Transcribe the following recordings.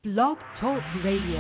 Blog Talk Radio.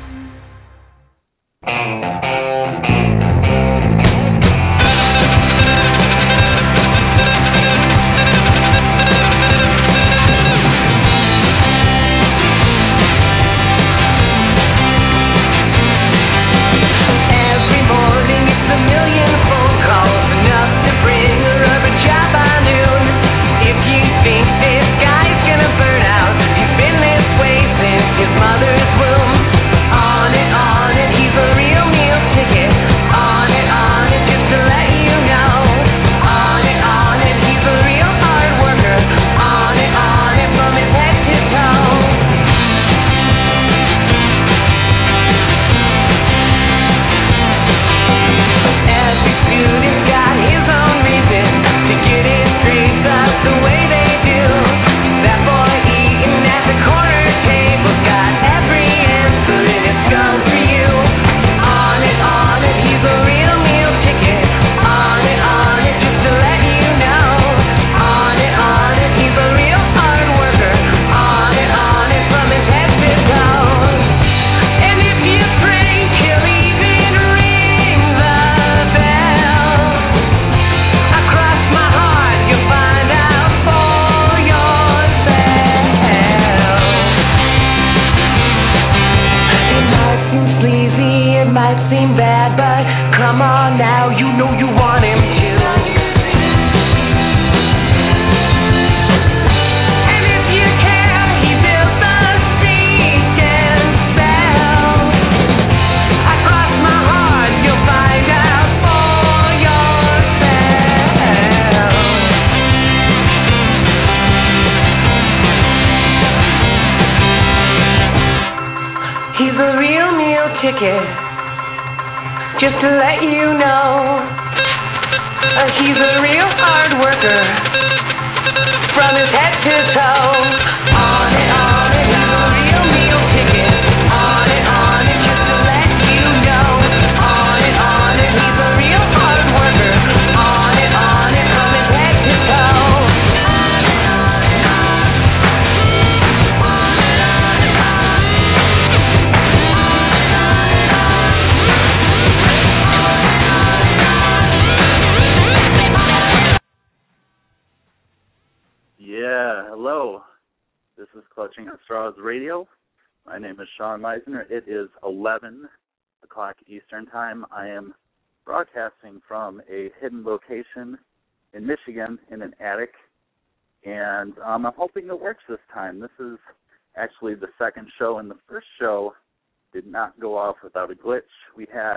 Just to let you know, he's a real hard worker, from his head to toe. On it, he's a real meal ticket. On it, just to let you know. On it, he's a real hard worker. On it, from his head to toe. Yeah, hello. This is Clutching at Straws Radio. My name is Sean Meisner. It is 11 o'clock Eastern Time. I am broadcasting from a hidden location in Michigan in an attic, and I'm hoping it works this time. This is actually the second show, and the first show did not go off without a glitch. We had,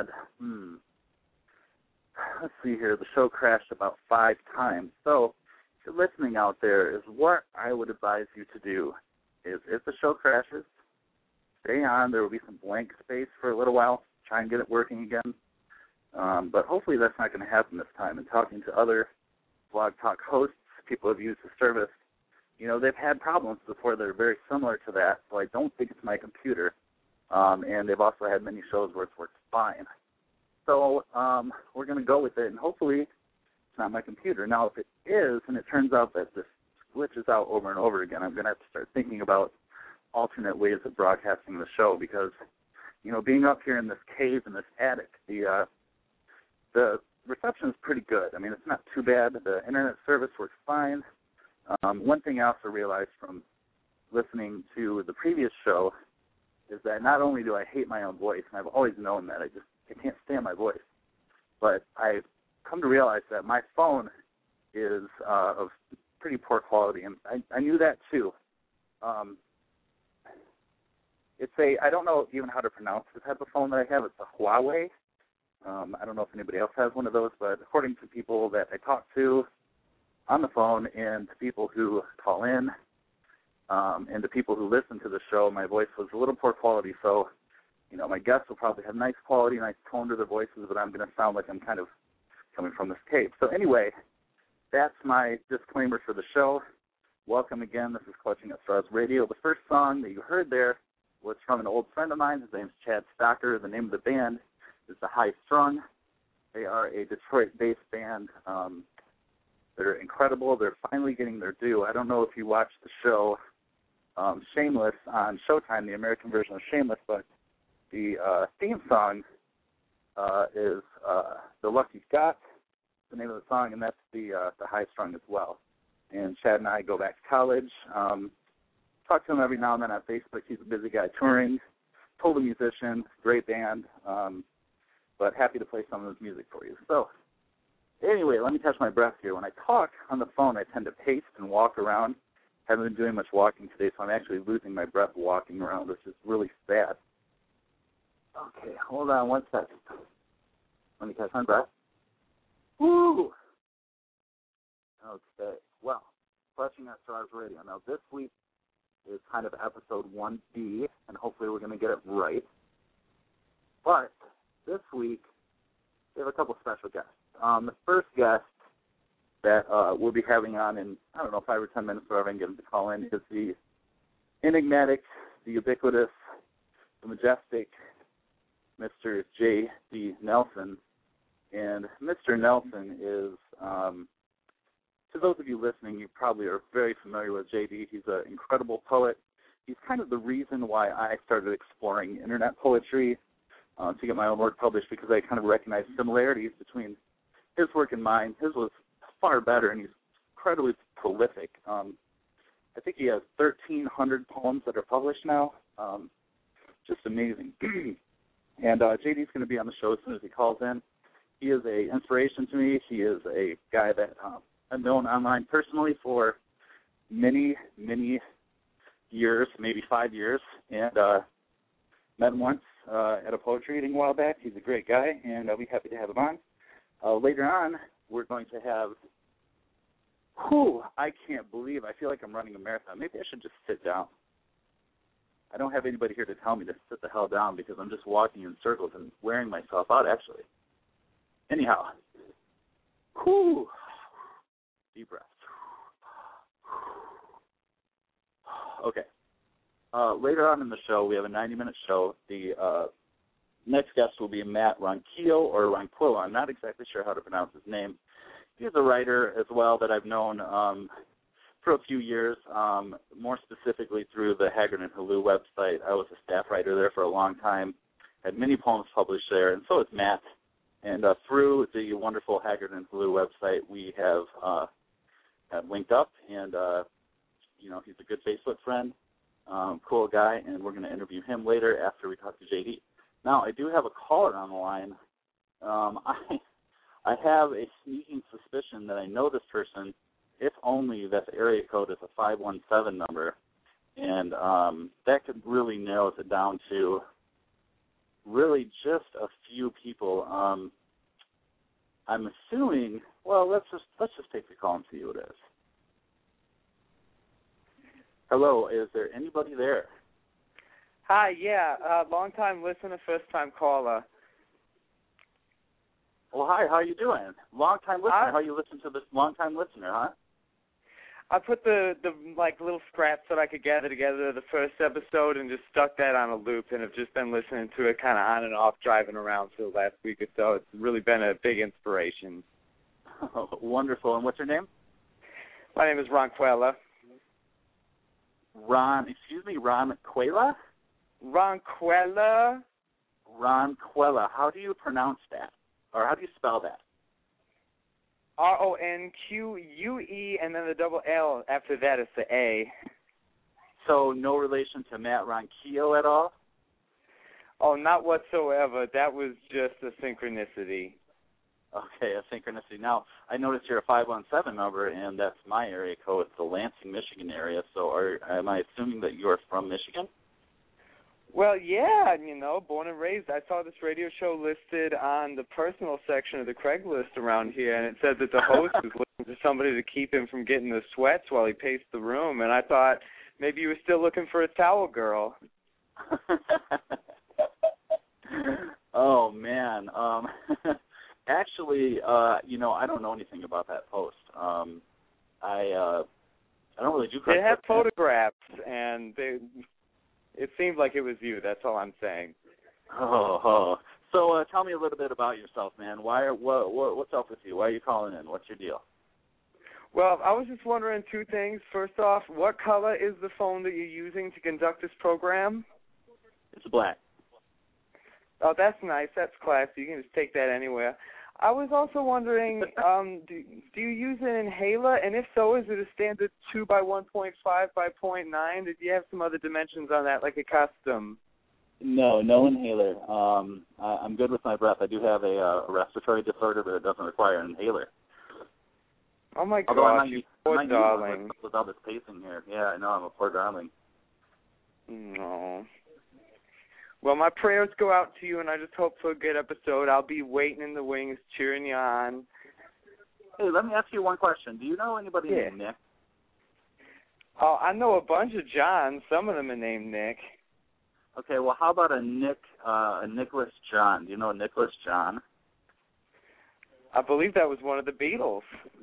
let's see here, the show crashed about 5 times. So if you're listening out there, is what I would advise you to do is if the show crashes, stay on. There will be some blank space for a little while. Try and get it working again. But hopefully that's not going to happen this time. And talking to other Blog Talk hosts, people who have used the service, you know, they've had problems before that are very similar to that, so I don't think it's my computer. And they've also had many shows where it's worked fine. So we're going to go with it, and hopefully it's not my computer. Now, if it is, and it turns out that this glitches out over and over again, I'm going to have to start thinking about alternate ways of broadcasting the show because, you know, being up here in this cave, in this attic, the reception is pretty good. I mean, it's not too bad. The internet service works fine. One thing I also realized from listening to the previous show is that not only do I hate my own voice, and I've always known that, I can't stand my voice, but I've come to realize that my phone is of pretty poor quality, and I knew that too. It's I don't know even how to pronounce the type of phone that I have. It's a Huawei. I don't know if anybody else has one of those, but according to people that I talk to on the phone and to people who call in and to people who listen to the show, my voice was a little poor quality. So, you know, my guests will probably have nice quality, nice tone to their voices, but I'm going to sound like I'm kind of coming from this cave. So anyway, that's my disclaimer for the show. Welcome again. This is Clutching at Straws Radio. The first song that you heard there was from an old friend of mine. His name's Chad Stocker. The name of the band is The High Strung. They are a Detroit-based band. They're incredible. They're finally getting their due. I don't know if you watched the show Shameless on Showtime, the American version of Shameless, but the theme song is The Lucky Scott, the name of the song, and that's the High Strung as well. And Chad and I go back to college. Talk to him every now and then on Facebook. He's a busy guy touring, total musician, great band, but happy to play some of his music for you. So anyway, let me catch my breath here. When I talk on the phone, I tend to pace and walk around. Haven't been doing much walking today, so I'm actually losing my breath walking around, which is really sad. Okay, hold on one second. Let me catch my breath. Woo! Okay, well, Clutching at Stars Radio. Now, this week is kind of episode 1B, and hopefully we're going to get it right. But this week, we have a couple special guests. The first guest that we'll be having on in, 5 or 10 minutes, whatever I can get him to call in, is the enigmatic, the ubiquitous, the majestic Mr. J.D. Nelson. And Mr. Nelson is, to those of you listening, you probably are very familiar with J.D. He's an incredible poet. He's kind of the reason why I started exploring internet poetry to get my own work published, because I kind of recognize similarities between his work and mine. His was far better, and he's incredibly prolific. I think he has 1,300 poems that are published now. Just amazing. And JD's going to be on the show as soon as he calls in. He is an inspiration to me. He is a guy that I've known online personally for many, many years, maybe 5 years, and met him once at a poetry reading a while back. He's a great guy, and I'll be happy to have him on. Later on, we're going to have, I can't believe, I feel like I'm running a marathon. Maybe I should just sit down. I don't have anybody here to tell me to sit the hell down because I'm just walking in circles and wearing myself out, actually. Anyhow, deep breath. Okay. Later on in the show, we have a 90-minute show. The next guest will be Matt Ronquillo, or Ronquillo. I'm not exactly sure how to pronounce his name. He's a writer as well that I've known for a few years, more specifically through the Haggard and Halloo website. I was a staff writer there for a long time, had many poems published there, and so is Matt. And through the wonderful Haggard and Halloo website, we have linked up, and, he's a good Facebook friend, cool guy, and we're going to interview him later after we talk to JD. Now, I do have a caller on the line. I have a sneaking suspicion that I know this person, if only that the area code is a 517 number, and that could really narrow it down to really just a few people. I'm assuming. Well, let's just take the call and see who it is. Hello, is there anybody there? Hi, yeah, long-time listener, first-time caller. Well, hi, how are you doing? Long-time listener. How you listen to this long-time listener, huh? I put the little scraps that I could gather together the first episode and just stuck that on a loop, and have just been listening to it kind of on and off driving around for the last week or so. It's really been a big inspiration. Oh, wonderful. And what's your name? My name is Ronquillo. Ronquillo? Ronquillo. Ronquillo. How do you pronounce that? Or how do you spell that? Ronquue, and then the double L after that is the A. So no relation to Matt Ronquillo at all? Oh, not whatsoever. That was just a synchronicity. Okay, a synchronicity. Now, I noticed you're a 517 number, and that's my area code. It's the Lansing, Michigan area. So am I assuming that you're from Michigan? Well, yeah, born and raised. I saw this radio show listed on the personal section of the Craigslist around here, and it said that the host was looking for somebody to keep him from getting the sweats while he paced the room, and I thought maybe you were still looking for a towel girl. Oh, man. Actually, I don't know anything about that post. I don't really do Craigslist. They have photographs, and it seemed like it was you. That's all I'm saying. So tell me a little bit about yourself, man. What's up with you? Why are you calling in? What's your deal? Well, I was just wondering two things. First off, what color is the phone that you're using to conduct this program? It's black. Oh, that's nice. That's classy. You can just take that anywhere. I was also wondering, do you use an inhaler? And if so, is it a standard 2 by 1.5 by 0.9? Did you have some other dimensions on that, like a custom? No inhaler. I'm good with my breath. I do have a respiratory disorder, but it doesn't require an inhaler. Oh, my gosh, you poor darling. With all this pacing here. Yeah, I know, I'm a poor darling. No. Well, my prayers go out to you, and I just hope for a good episode. I'll be waiting in the wings, cheering you on. Hey, let me ask you one question. Do you know anybody named Nick? Oh, I know a bunch of Johns. Some of them are named Nick. Okay, well, how about a Nicholas John? Do you know a Nicholas John? I believe that was one of the Beatles.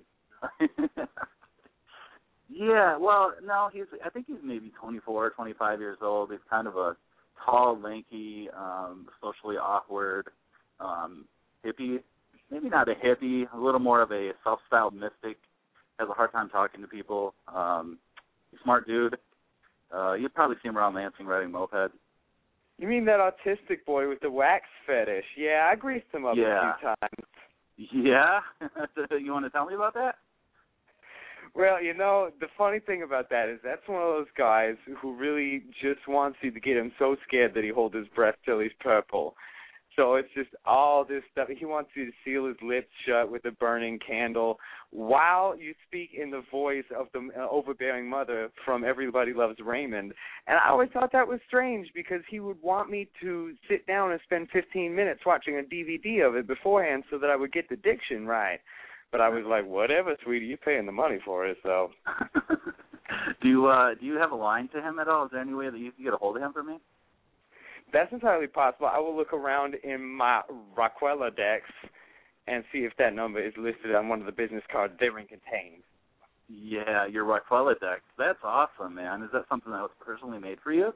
Yeah, well, no, I think he's maybe 24 or 25 years old. He's kind of a tall, lanky, socially awkward hippie. Maybe not a hippie, a little more of a self-styled mystic. Has a hard time talking to people. Smart dude. You'd probably see him around Lansing riding moped. You mean that autistic boy with the wax fetish? Yeah, I greased him up a few times. Yeah? You want to tell me about that? Well, you know, the funny thing about that is that's one of those guys who really just wants you to get him so scared that he holds his breath till he's purple. So it's just all this stuff. He wants you to seal his lips shut with a burning candle while you speak in the voice of the overbearing mother from Everybody Loves Raymond. And I always thought that was strange because he would want me to sit down and spend 15 minutes watching a DVD of it beforehand so that I would get the diction right. But I was like, whatever, sweetie, you're paying the money for it, so. Do you have a line to him at all? Is there any way that you can get a hold of him for me? That's entirely possible. I will look around in my Rockwellodex and see if that number is listed on one of the business cards therein contained. Yeah, your Rockwellodex. That's awesome, man. Is that something that was personally made for you?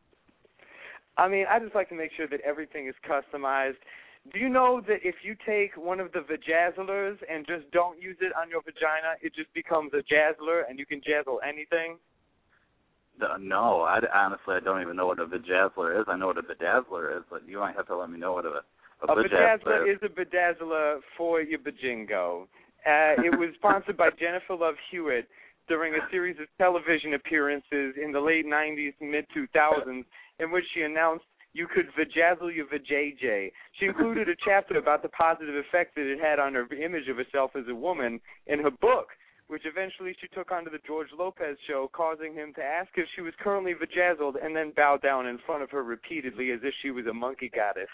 I mean, I just like to make sure that everything is customized. Do you know that if you take one of the vajazzlers and just don't use it on your vagina, it just becomes a jazzler and you can jazzle anything? No, honestly, I don't even know what a vajazzler is. I know what a bedazzler is, but you might have to let me know what a bedazzler is. A bedazzler for your bajingo. It was sponsored by Jennifer Love Hewitt during a series of television appearances in the late 90s and mid-2000s in which she announced you could vajazzle your vajayjay. She included a chapter about the positive effect that it had on her image of herself as a woman in her book, which eventually she took onto the George Lopez show, causing him to ask if she was currently vajazzled and then bow down in front of her repeatedly as if she was a monkey goddess.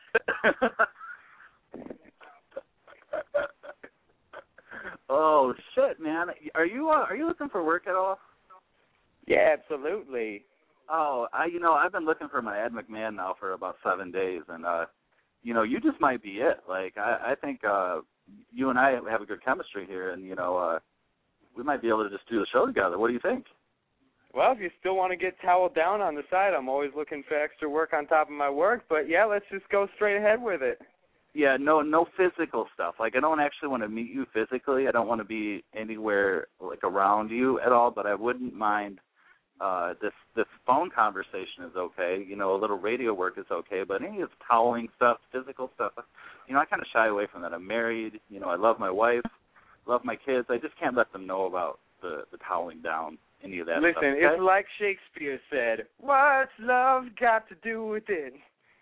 Oh, shit, man. Are you looking for work at all? Yeah, absolutely. Oh, I've been looking for my Ed McMahon now for about 7 days, and, you just might be it. Like, I think you and I have a good chemistry here, and, we might be able to just do the show together. What do you think? Well, if you still want to get toweled down on the side, I'm always looking for extra work on top of my work, but, yeah, let's just go straight ahead with it. Yeah, no physical stuff. Like, I don't actually want to meet you physically. I don't want to be anywhere, like, around you at all, but I wouldn't mind this phone conversation is okay. A little radio work is okay, but any of this toweling stuff, physical stuff, I kind of shy away from that. I'm married. I love my wife, love my kids. I just can't let them know about the toweling down, any of that stuff. Listen, okay? It's like Shakespeare said, what's love got to do with it?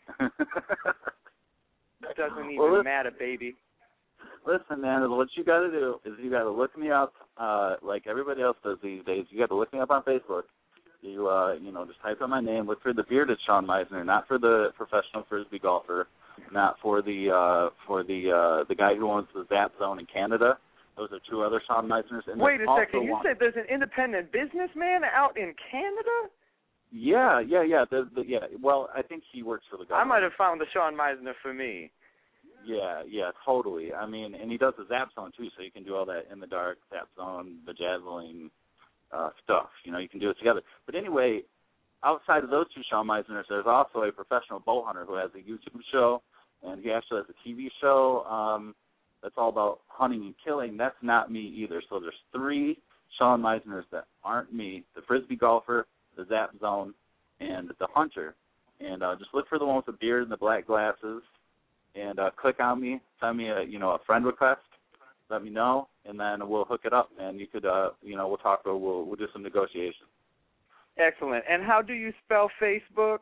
Doesn't even matter, baby. Listen, man, what you got to do is you got to look me up like everybody else does these days. You got to look me up on Facebook. You just type in my name. Look for the bearded Shawn Meisner, not for the professional frisbee golfer, not for the guy who owns the Zap Zone in Canada. Those are two other Shawn Meisners. And wait a second. You said there's an independent businessman out in Canada? Yeah. Yeah. Well, I think he works for the government. I might have found the Shawn Meisner for me. Yeah, totally. I mean, and he does the Zap Zone, too, so you can do all that in the dark, Zap Zone, vajazzling stuff. You can do it together. But anyway, outside of those two Shawn Meisners, there's also a professional bow hunter who has a YouTube show, and he actually has a TV show that's all about hunting and killing. That's not me either. So there's three Sean Meisners that aren't me, the Frisbee golfer, the Zap Zone, and the Hunter. And just look for the one with the beard and the black glasses, and click on me, send me a friend request, let me know, and then we'll hook it up, and you could, we'll talk, or we'll do some negotiation. Excellent. And how do you spell Facebook?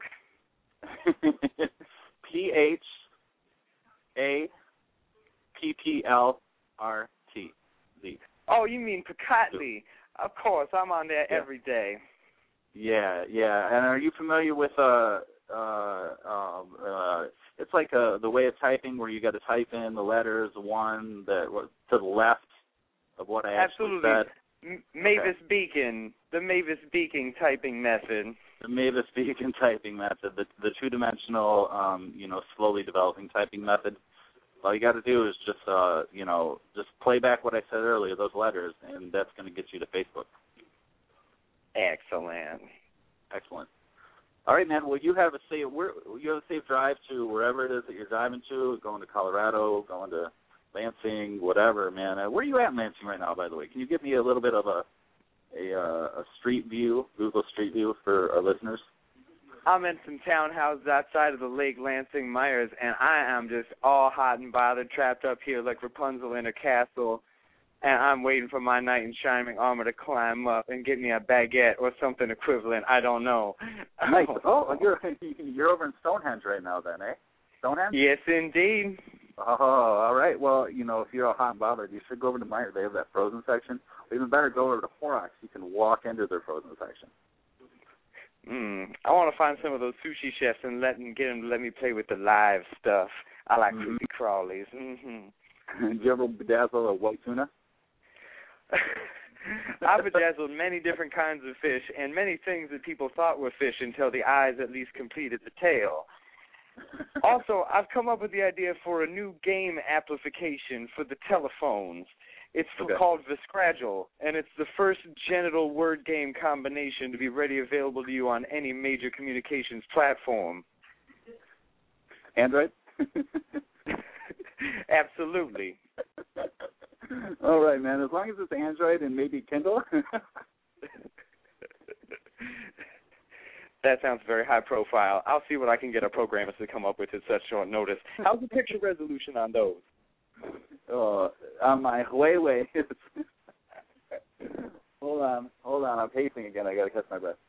PHAPPLRT. Oh, you mean Picatly. Of course, I'm on there every day. Yeah. And are you familiar with it's like the way of typing where you got to type in the letters one that to the left of what I actually said? Mavis Beacon, the Mavis Beacon typing method. The Mavis Beacon typing method, the two-dimensional, slowly developing typing method. All you got to do is just play back what I said earlier, those letters, and that's going to get you to Facebook. Excellent. All right, man. Well, you have a safe drive to wherever it is that you're driving to, going to Colorado, going to Lansing, whatever, man. Where are you at in Lansing right now, by the way? Can you give me a little bit of a street view, Google Street View for our listeners? I'm in some townhouses outside of the Lake Lansing Myers, and I am just all hot and bothered, trapped up here like Rapunzel in a castle, and I'm waiting for my knight in shining armor to climb up and get me a baguette or something equivalent. I don't know. Nice. Oh, you're over in Stonehenge right now then, eh? Stonehenge? Yes, indeed. Oh, all right. Well, if you're all hot and bothered, you should go over to Myers. They have that frozen section. Or even better, go over to Horrocks. You can walk into their frozen section. I want to find some of those sushi chefs and get them to let me play with the live stuff. I like creepy crawlies. Did you ever bedazzle a white tuna? I've bedazzled many different kinds of fish and many things that people thought were fish until the eyes at least completed the tail. Also, I've come up with the idea for a new game amplification for the telephones. It's called Viscragile, and it's the first genital word game combination to be ready available to you on any major communications platform. Android? Absolutely. All right, man. As long as it's Android and maybe Kindle. That sounds very high profile. I'll see what I can get our programmers to come up with at such short notice. How's the picture resolution on those? On my Huawei. Hold on. I'm pacing again. I got to catch my breath.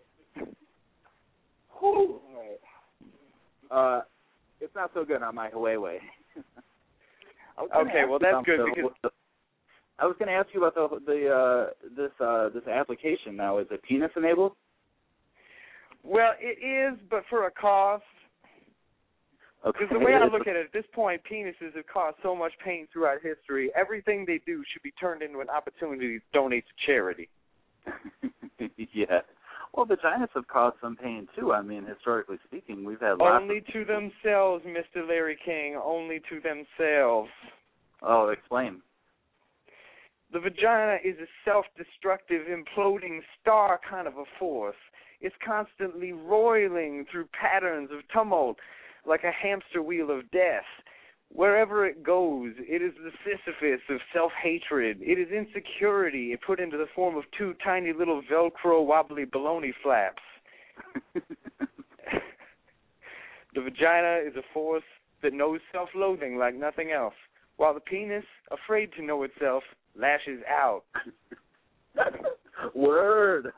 It's not so good on my Huawei. Okay, well that's good because I was going to ask you about this application now. Is it penis enabled? Well, it is, but for a cost. Okay. Because the way I look at it, at this point, penises have caused so much pain throughout history. Everything they do should be turned into an opportunity to donate to charity. Yeah. Well, vaginas have caused some pain, too. I mean, historically speaking, we've had lots Only to themselves, Mr. Larry King, only to themselves. Oh, explain. The vagina is a self-destructive, imploding star kind of a force. It's constantly roiling through patterns of tumult, like a hamster wheel of death. Wherever it goes, it is the Sisyphus of self-hatred. It is insecurity put into the form of two tiny little Velcro wobbly baloney flaps. The vagina is a force that knows self-loathing like nothing else, while the penis, afraid to know itself, lashes out. Word.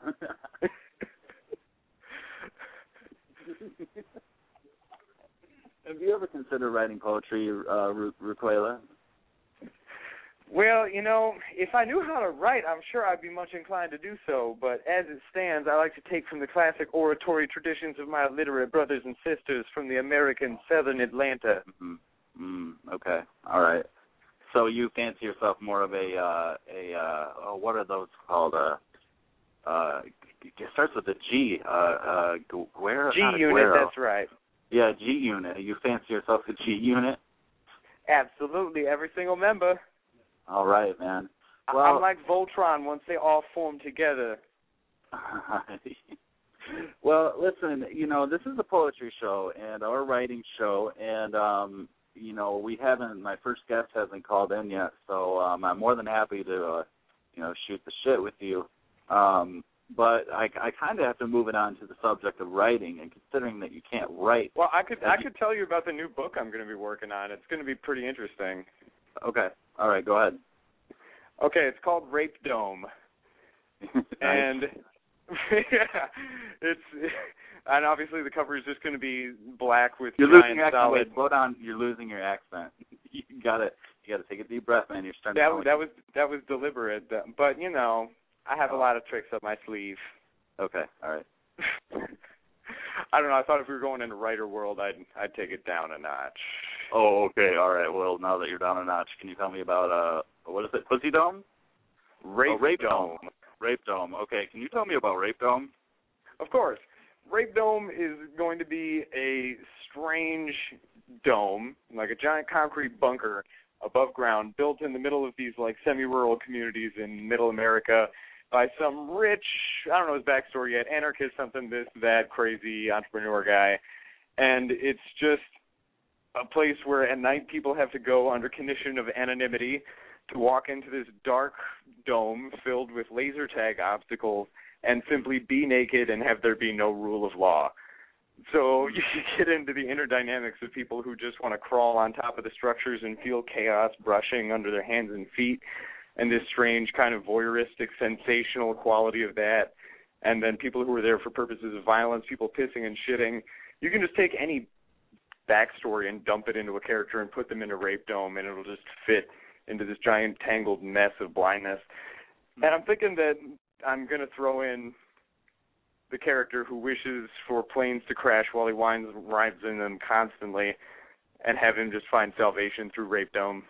Have you ever considered writing poetry, Raquela? Well, if I knew how to write, I'm sure I'd be much inclined to do so. But as it stands, I like to take from the classic oratory traditions of my illiterate brothers and sisters from the American Southern Atlanta. Okay. All right. So you fancy yourself more of what are those called? It starts with a G. G-Unit, that's right. Yeah, G-Unit. You fancy yourself a G-Unit? Absolutely, every single member. All right, man. Well, I'm like Voltron once they all form together. Well, listen, this is a poetry show and our writing show, and, my first guest hasn't called in yet, so I'm more than happy to shoot the shit with you. But I kind of have to move it on to the subject of writing, and considering that you can't write. Well, I could tell you about the new book I'm going to be working on. It's going to be pretty interesting. Okay. All right. Go ahead. Okay. It's called Rape Dome. And and obviously the cover is just going to be black with You're giant losing your accent. solid. Wait, slow down. You're losing your accent. You gotta take a deep breath, man. You're starting. That was deliberate, but I have a lot of tricks up my sleeve. Okay. All right. I don't know. I thought if we were going into writer world, I'd take it down a notch. Oh, okay. All right. Well, now that you're down a notch, can you tell me about what is it? Pussy Dome? Rape Dome. Rape Dome. Okay. Can you tell me about Rape Dome? Of course. Rape Dome is going to be a strange dome, like a giant concrete bunker above ground, built in the middle of these like semi-rural communities in Middle America by some rich, I don't know his backstory yet, anarchist, something, this, that, crazy entrepreneur guy. And it's just a place where at night people have to go under condition of anonymity to walk into this dark dome filled with laser tag obstacles and simply be naked and have there be no rule of law. So you get into the inner dynamics of people who just want to crawl on top of the structures and feel chaos brushing under their hands and feet, and this strange kind of voyeuristic, sensational quality of that. And then people who are there for purposes of violence, people pissing and shitting. You can just take any backstory and dump it into a character and put them in a Rape Dome, and it'll just fit into this giant tangled mess of blindness. And I'm thinking that I'm going to throw in the character who wishes for planes to crash while he rides in them constantly, and have him just find salvation through Rape Dome.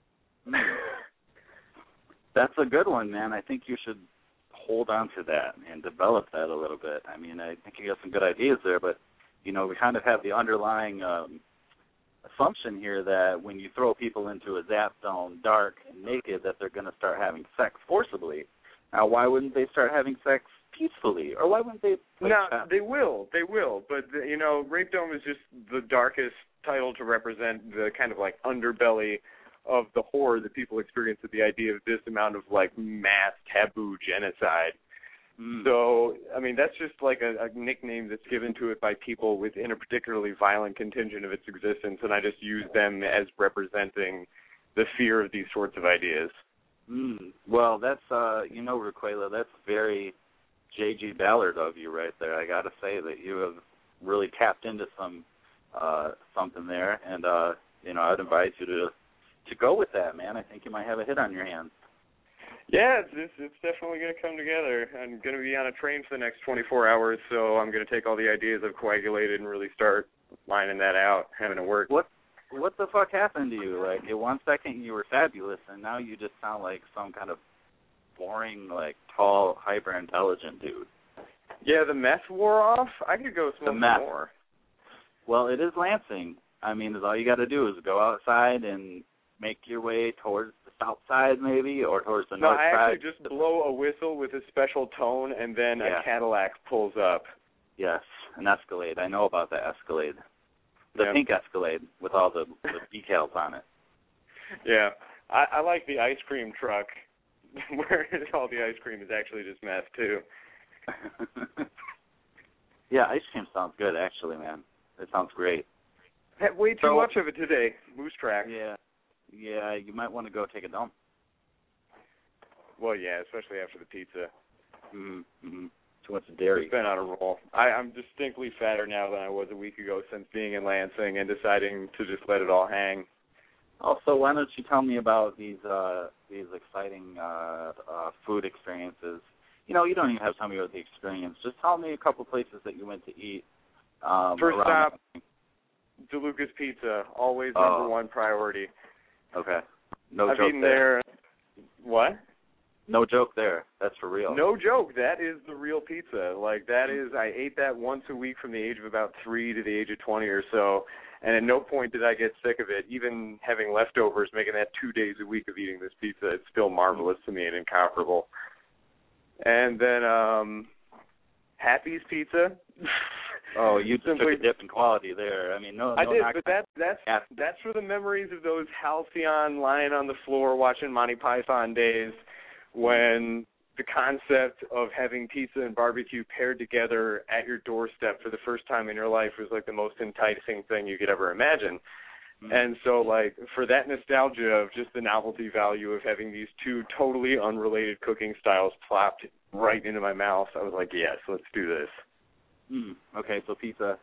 That's a good one, man. I think you should hold on to that and develop that a little bit. I mean, I think you got some good ideas there, but, we kind of have the underlying assumption here that when you throw people into a zap zone, dark and naked, that they're going to start having sex forcibly. Now, why wouldn't they start having sex peacefully? Or why wouldn't they? No, they will. But, Rape Dome is just the darkest title to represent the kind of like underbelly of the horror that people experience at the idea of this amount of like mass taboo genocide. So, I mean, that's just like a nickname that's given to it by people within a particularly violent contingent of its existence, and I just use them as representing the fear of these sorts of ideas. Well, that's, Raquela, that's very J.G. Ballard of you right there. I got to say that you have really tapped into something there, and, I'd invite you to go with that, man. I think you might have a hit on your hands. Yeah, it's definitely going to come together. I'm going to be on a train for the next 24 hours, so I'm going to take all the ideas I've coagulated and really start lining that out, having it work. What the fuck happened to you? Like, at one second you were fabulous, and now you just sound like some kind of boring, like, tall, hyper-intelligent dude. Yeah, the meth wore off. I could go smoke some more. Well, it is Lansing. I mean, all you got to do is go outside and make your way towards the south side, maybe, or towards the north side. No, I actually just blow a whistle with a special tone, and then a Cadillac pulls up. Yes, an Escalade. I know about that Escalade. The pink Escalade with all the decals on it. Yeah. I like the ice cream truck where all the ice cream is actually just meth, too. Yeah, ice cream sounds good, actually, man. It sounds great. Had way too much of it today. Moose track. Yeah, you might want to go take a dump. Well, yeah, especially after the pizza. Too much dairy. It's been on a roll. I'm distinctly fatter now than I was a week ago since being in Lansing and deciding to just let it all hang. Also, why don't you tell me about these exciting food experiences? You don't even have to tell me about the experience. Just tell me a couple places that you went to eat. First stop, DeLuca's Pizza, always number one priority. Okay. No I've joke eaten there. What? No joke there. That's for real. No joke. That is the real pizza. Like, that is, I ate that once a week from the age of about 3 to the age of 20 or so, and at no point did I get sick of it. Even having leftovers, making that 2 days a week of eating this pizza, it's still marvelous to me and incomparable. And then Happy's Pizza. Oh, you just took a dip in quality there. I mean, no. I did, but that's for the memories of those halcyon lying on the floor watching Monty Python days when the concept of having pizza and barbecue paired together at your doorstep for the first time in your life was like the most enticing thing you could ever imagine. And so, like, for that nostalgia of just the novelty value of having these two totally unrelated cooking styles plopped right into my mouth, I was like, yes, let's do this. Okay, so pizza.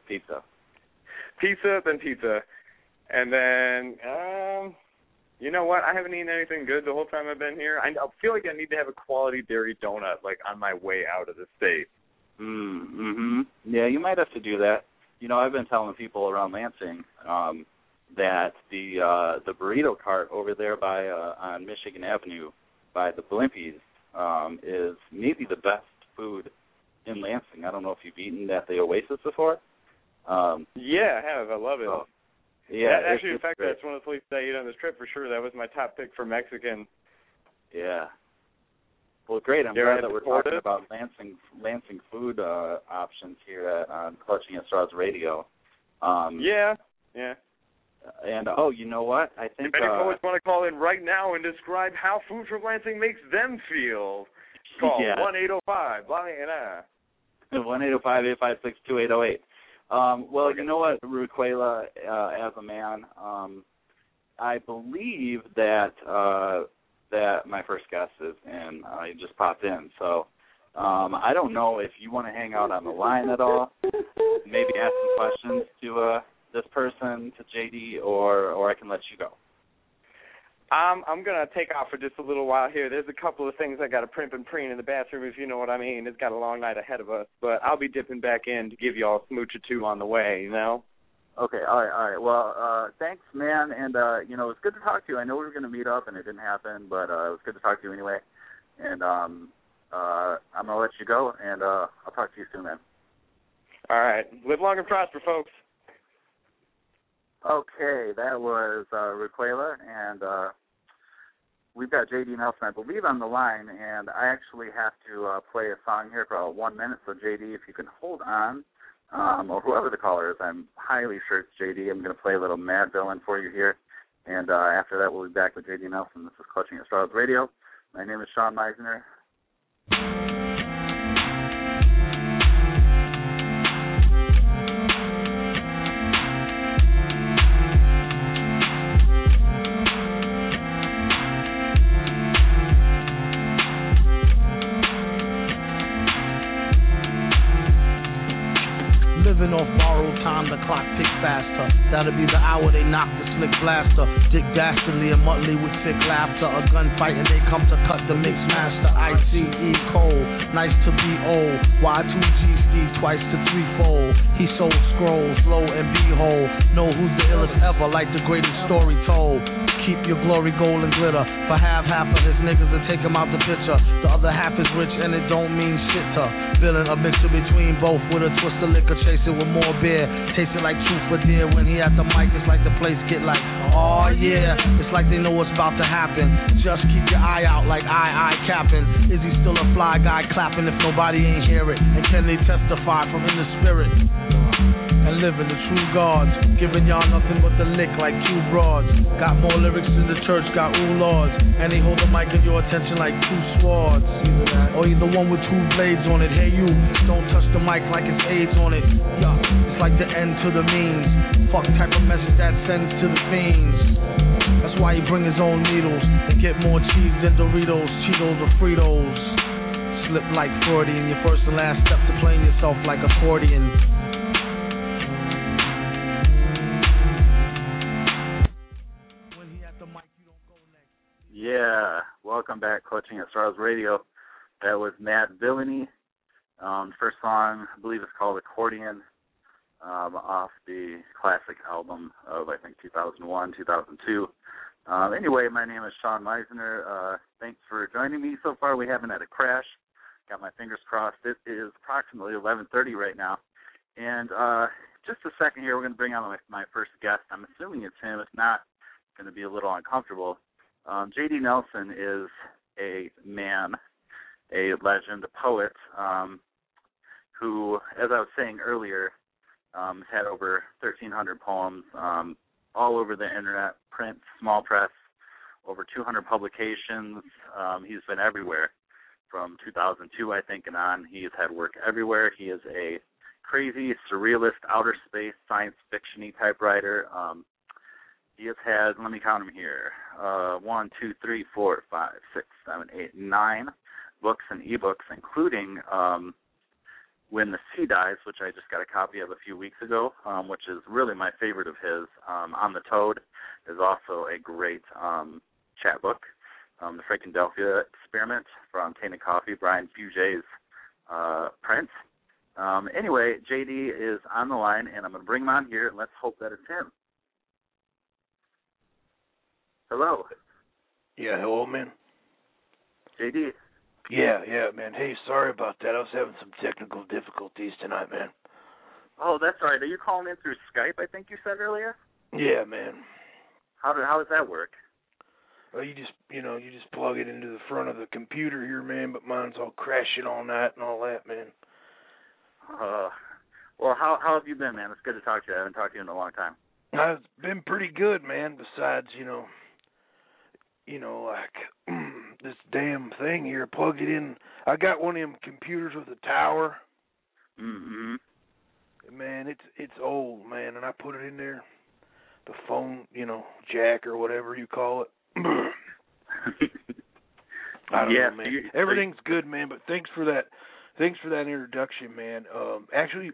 Pizza, then pizza. And then, you know what? I haven't eaten anything good the whole time I've been here. I feel like I need to have a quality dairy donut, like, on my way out of the state. Yeah, you might have to do that. You know, I've been telling people around Lansing that the burrito cart over there by on Michigan Avenue by the Blimpies is maybe the best food in Lansing. I don't know if you've eaten at the Oasis before. Yeah, I have. I love it. Oh, yeah, actually, in fact, great. that's one of the places I ate on this trip for sure. That was my top pick for Mexican. Yeah. Well, great. I'm glad that we're talking about Lansing food options here at Clutching at Straws Radio. Yeah. And, you know what? I think... If any poets want to call in right now and describe how food from Lansing makes them feel, call 1-805, blah, blah, blah. 1-805-856-2808. Well, okay. You know what, Ruquela, as a man, I believe that my first guest is in. He just popped in. So I don't know if you want to hang out on the line at all, maybe ask some questions to this person, to JD, or I can let you go. I'm going to take off for just a little while here. There's a couple of things I got to primp and preen in the bathroom, if you know what I mean. It's got a long night ahead of us, but I'll be dipping back in to give you all a smooch or two on the way, you know? Okay, all right. Well, thanks, man, and, you know, it's good to talk to you. I know we were going to meet up, and it didn't happen, but it was good to talk to you anyway. And I'm going to let you go, and I'll talk to you soon, man. All right. Live long and prosper, folks. Okay, that was Ruquela, and we've got JD Nelson, I believe, on the line, and I actually have to play a song here for 1 minute, so JD, if you can hold on, or whoever the caller is, I'm highly sure it's JD. I'm going to play a little Mad Villain for you here, and after that we'll be back with JD Nelson. This is Clutching at Straws Radio. My name is Sean Meisner. Living off borrowed time, the clock ticks faster. That'll be the hour they knock the slick blaster. Dick Dastardly and Muttley with sick laughter. A gunfight and they come to cut the mix master. ICE Cole, nice to be old. Y2GC twice to threefold. He sold scrolls, low and behold. Know who's the illest ever, like the greatest story told. Keep your glory gold and glitter. For half of his niggas to take him out the picture. The other half is rich and it don't mean shit to villain. A mixture between both with a twist of liquor. Chase it with more beer. Taste it like truth or dare. When he at the mic, it's like the place get like, oh yeah. It's like they know what's about to happen. Just keep your eye out like I capping. Is he still a fly guy clapping if nobody ain't hear it? And can they testify from in the spirit? And living the true gods, giving y'all nothing but the lick like two broads. Got more lyrics than the church got lords, and they hold the mic in your attention like two swords. Or either one with two blades on it. Hey you, don't touch the mic like it's AIDS on it. Yeah, it's like the end to the means. Fuck type of message that sends to the fiends. That's why he bring his own needles and get more cheese than Doritos, Cheetos, or Fritos. Slip like Freudian, your first and last step to playing yourself like accordion. Yeah, welcome back, Clutching at Straws Radio. That was Mad Villainy. First song, I believe it's called Accordion, off the classic album of, I think, 2001, 2002. Anyway, my name is Sean Meisner. Thanks for joining me. So far, we haven't had a crash. Got my fingers crossed. It is approximately 11:30 right now. And just a second here, we're going to bring on my first guest. I'm assuming it's him. If not, it's going to be a little uncomfortable. JD Nelson is a man, a legend, a poet, who, as I was saying earlier, has had over 1,300 poems all over the internet, print, small press, over 200 publications. He's been everywhere from 2002, I think, and on. He has had work everywhere. He is a crazy, surrealist, outer space, science fiction-y type writer. He has had, let me count them here, 1, 2, 3, 4, 5, 6, 7, 8, 9 books and ebooks, including When the Sea Dies, which I just got a copy of a few weeks ago, which is really my favorite of his. On the Toad is also a great chat book. The Frankendelphia Experiment from Tainted Coffee, Brian Fuget's print. Anyway, JD is on the line, and I'm going to bring him on here, and let's hope that it's him. Hello. Yeah, hello, man. JD. Yeah, man. Hey, sorry about that. I was having some technical difficulties tonight, man. Oh, that's all right. Are you calling in through Skype, I think you said earlier? Yeah, man. How does that work? Well, you just plug it into the front of the computer here, man, but mine's all crashing all night and all that, man. Well, how have you been, man? It's good to talk to you. I haven't talked to you in a long time. I've been pretty good, man, besides, like this damn thing here, plugged it in. I got one of them computers with a tower. Mm-hmm. Man, it's old, man, and I put it in there. The phone, jack or whatever you call it. I don't know, man. Everything's good, man, but thanks for that introduction, man. Actually,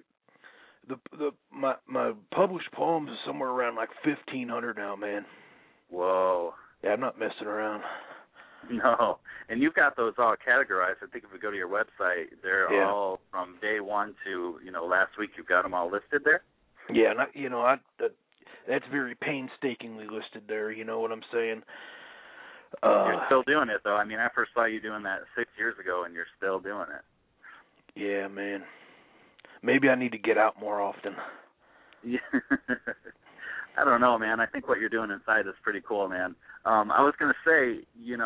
my published poems is somewhere around like 1,500 now, man. Whoa. Yeah, I'm not messing around. No. And you've got those all categorized. I think if we go to your website, they're all from day one to, last week. You've got them all listed there? Yeah, and that's very painstakingly listed there, you know what I'm saying? You're still doing it, though. I mean, I first saw you doing that 6 years ago, and you're still doing it. Yeah, man. Maybe I need to get out more often. Yeah. I don't know, man. I think what you're doing inside is pretty cool, man. I was going to say,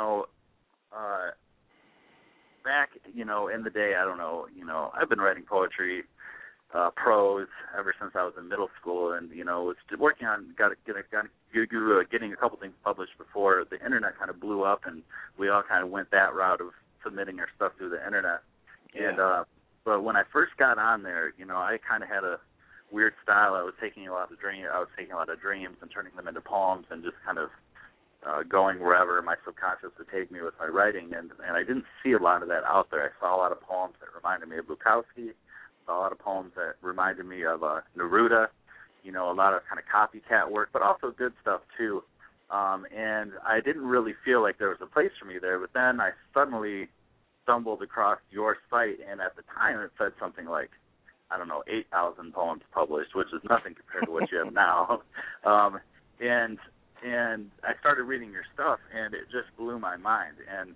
back, in the day, I don't know, I've been writing poetry, prose ever since I was in middle school, and, was working on getting a couple things published before the internet kind of blew up, and we all kind of went that route of submitting our stuff through the internet. Yeah. And but when I first got on there, I kind of had a weird style. I was taking a lot of dreams and turning them into poems, and just kind of going wherever my subconscious would take me with my writing, and I didn't see a lot of that out there. I saw a lot of poems that reminded me of Bukowski, saw a lot of poems that reminded me of Neruda, a lot of kind of copycat work, but also good stuff too. And I didn't really feel like there was a place for me there, but then I suddenly stumbled across your site, and at the time it said something like, 8,000 poems published, which is nothing compared to what you have now. And I started reading your stuff, and it just blew my mind. And,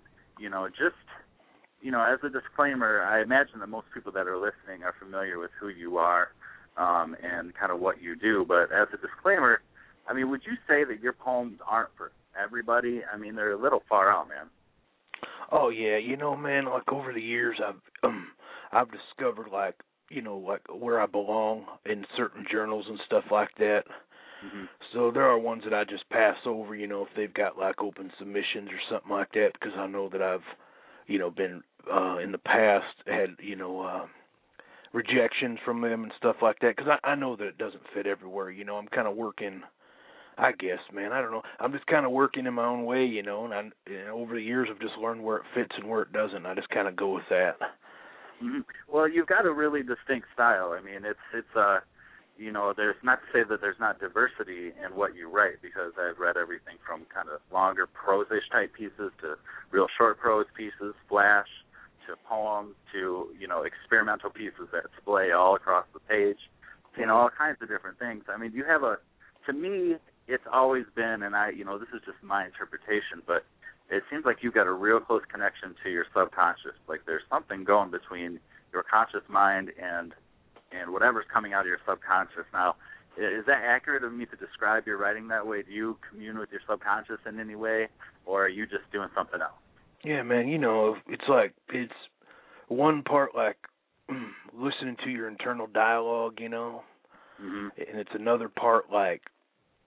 as a disclaimer, I imagine that most people that are listening are familiar with who you are and kind of what you do. But as a disclaimer, would you say that your poems aren't for everybody? They're a little far out, man. Oh, yeah. Man, like over the years, I've discovered, like where I belong in certain journals and stuff like that. Mm-hmm. So there are ones that I just pass over, if they've got like open submissions or something like that, because I know that I've, been in the past had, rejections from them and stuff like that, because I know that it doesn't fit everywhere. I'm kind of working, I guess, man. I don't know. I'm just kind of working in my own way, and over the years I've just learned where it fits and where it doesn't. I just kind of go with that. Mm-hmm. Well, you've got a really distinct style. It's there's not to say that there's not diversity in what you write, because I've read everything from kind of longer prose-ish type pieces to real short prose pieces, flash, to poems, to, experimental pieces that splay all across the page, all kinds of different things. You have to me, it's always been, and this is just my interpretation, but it seems like you've got a real close connection to your subconscious. Like there's something going between your conscious mind and whatever's coming out of your subconscious. Now, is that accurate of me to describe your writing that way? Do you commune with your subconscious in any way, or are you just doing something else? Yeah, man, it's one part like listening to your internal dialogue, Mm-hmm. and it's another part like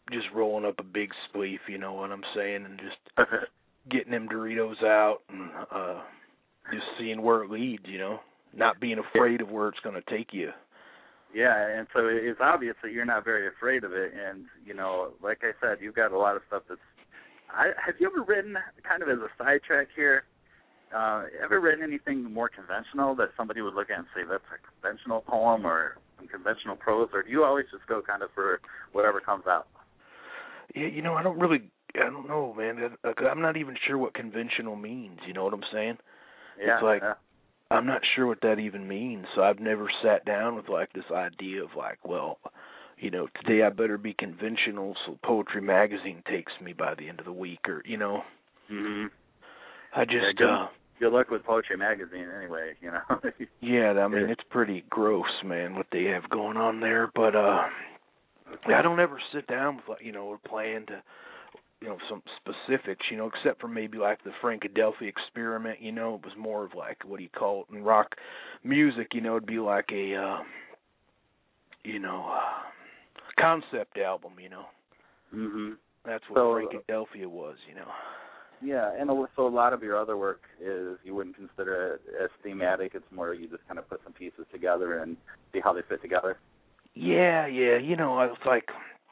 just rolling up a big spleef, you know what I'm saying, and just getting them Doritos out and just seeing where it leads, you know, not being afraid of where it's going to take you. Yeah, and so it's obvious that you're not very afraid of it, and, you know, like I said, you've got a lot of stuff that's... have you ever written, kind of as a sidetrack here, ever written anything more conventional that somebody would look at and say, that's a conventional poem or some conventional prose, or do you always just go kind of for whatever comes out? Yeah, you know, I don't know, man. I'm not even sure what conventional means, you know what I'm saying? Yeah, it's like, yeah. I'm not sure what that even means, so I've never sat down with, like, this idea of, like, well, you know, today I better be conventional so Poetry Magazine takes me by the end of the week, or, you know. Mm-hmm. I just... good luck with Poetry Magazine anyway, you know. Yeah, I mean, it's pretty gross, man, what they have going on there, but I don't ever sit down with, like, you know, a plan to, you know, some specifics, you know, except for maybe like the Frankadelphia Experiment, you know. It was more of like, what do you call it, in rock music, you know, it'd be like a, you know, concept album, you know. Mm-hmm. That's what Frankadelphia was, you know. Yeah, and so a lot of your other work is, you wouldn't consider it as thematic, it's more you just kind of put some pieces together and see how they fit together? Yeah, you know, it's like...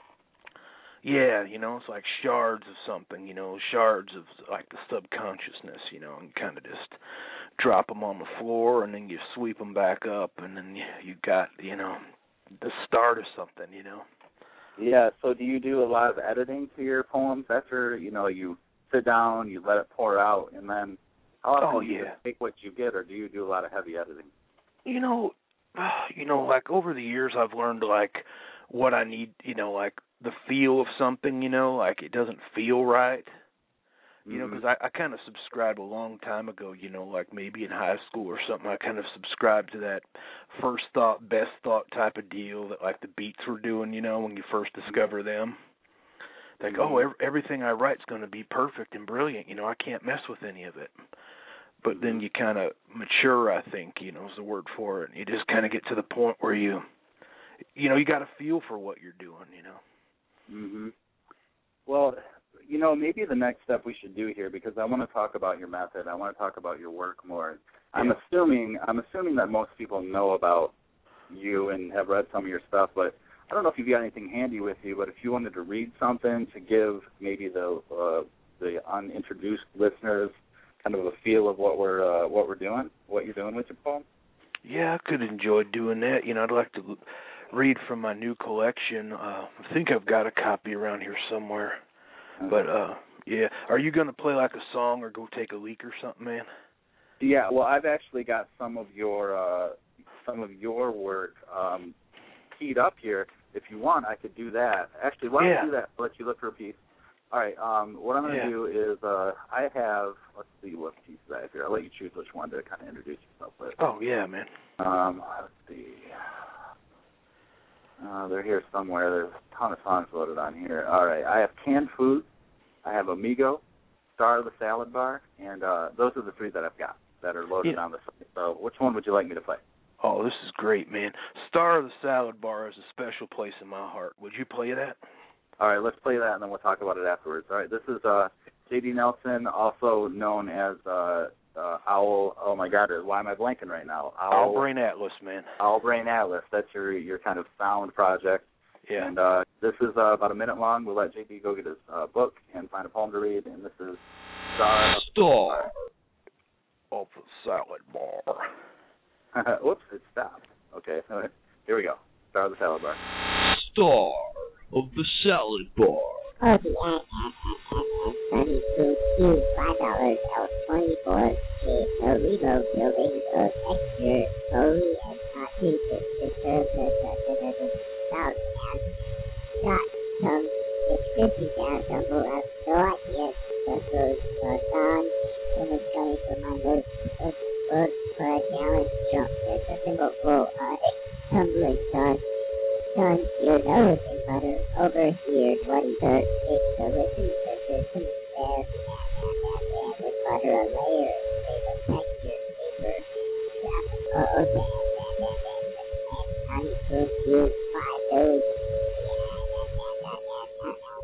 Yeah, you know, it's like shards of something, you know, shards of, like, the subconsciousness, you know, and kind of just drop them on the floor, and then you sweep them back up, and then you got, you know, the start of something, you know. Yeah, so do you do a lot of editing to your poems after, you know, you sit down, you let it pour out, and then how often do you just take what you get, or do you do a lot of heavy editing? You know, like, over the years I've learned, like, what I need, you know, like, the feel of something, you know, like it doesn't feel right, you know, because I kind of subscribed a long time ago, you know, like maybe in high school or something, I kind of subscribed to that first thought, best thought type of deal that like the Beats were doing, you know, when you first discover them. Like, everything I write's going to be perfect and brilliant, you know, I can't mess with any of it. But then you kind of mature, I think, you know, is the word for it. You just kind of get to the point where you know, you got to feel for what you're doing, you know. Mm-hmm. Well, you know, maybe the next step we should do here, because I want to talk about your method. I want to talk about your work more. Yeah. I'm assuming that most people know about you and have read some of your stuff, but I don't know if you've got anything handy with you. But if you wanted to read something to give maybe the unintroduced listeners kind of a feel of what we're doing, what you're doing with your poem. Yeah, I could enjoy doing that. You know, I'd like to read from my new collection. I think I've got a copy around here somewhere. Okay. But, yeah. Are you going to play like a song or go take a leak or something, man? Yeah, well, I've actually got some of your work keyed up here. If you want, I could do that. Actually, why don't we do that? I'll let you look for a piece. All right, what I'm going to do is I have, let's see what piece I have here. I'll let you choose which one to kind of introduce yourself with. Oh, yeah, man. Let's see. They're here somewhere. There's a ton of songs loaded on here. All right. I have Canned Food. I have Amigo, Star of the Salad Bar, and those are the three that I've got that are loaded on the site. So which one would you like me to play? Oh, this is great, man. Star of the Salad Bar is a special place in my heart. Would you play that? All right, let's play that, and then we'll talk about it afterwards. All right, this is J.D. Nelson, also known as Owl. Oh, my God, why am I blanking right now? Owl Brain Atlas, man. Owl Brain Atlas. That's your kind of sound project. Yeah. And this is about a minute long. We'll let J.D. go get his book and find a poem to read, and this is Star of the Salad Bar. Whoops, it stopped. Okay, here we go. Star of the Salad Bar. Star of the Salad Bar. Son, your nose and butter over here. What is it? It's a listen to this and there. And with butter a layer. They will texture paper. And honey food, you fry those.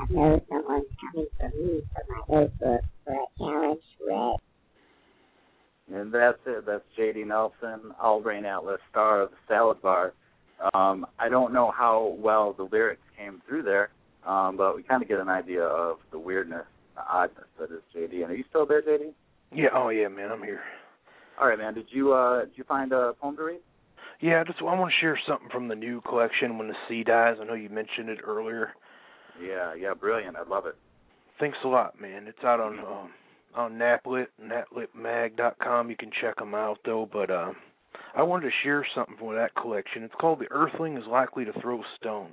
know someone's coming for me for my notebook for a challenge read. And that's it. That's J.D. Nelson, All-Grain Atlas, star of the Salad Bar. I don't know how well the lyrics came through there, but we kind of get an idea of the weirdness, the oddness that is J.D. And are you still there, J.D.? Yeah, oh yeah, man, I'm here. All right, man. Did you find a poem to read? Yeah, I want to share something from the new collection, When the Sea Dies. I know you mentioned it earlier. Yeah, brilliant. I love it. Thanks a lot, man. It's out on NAPLIT, naplitmag.com. You can check them out, though. But I wanted to share something from that collection. It's called The Earthling is Likely to Throw Stones.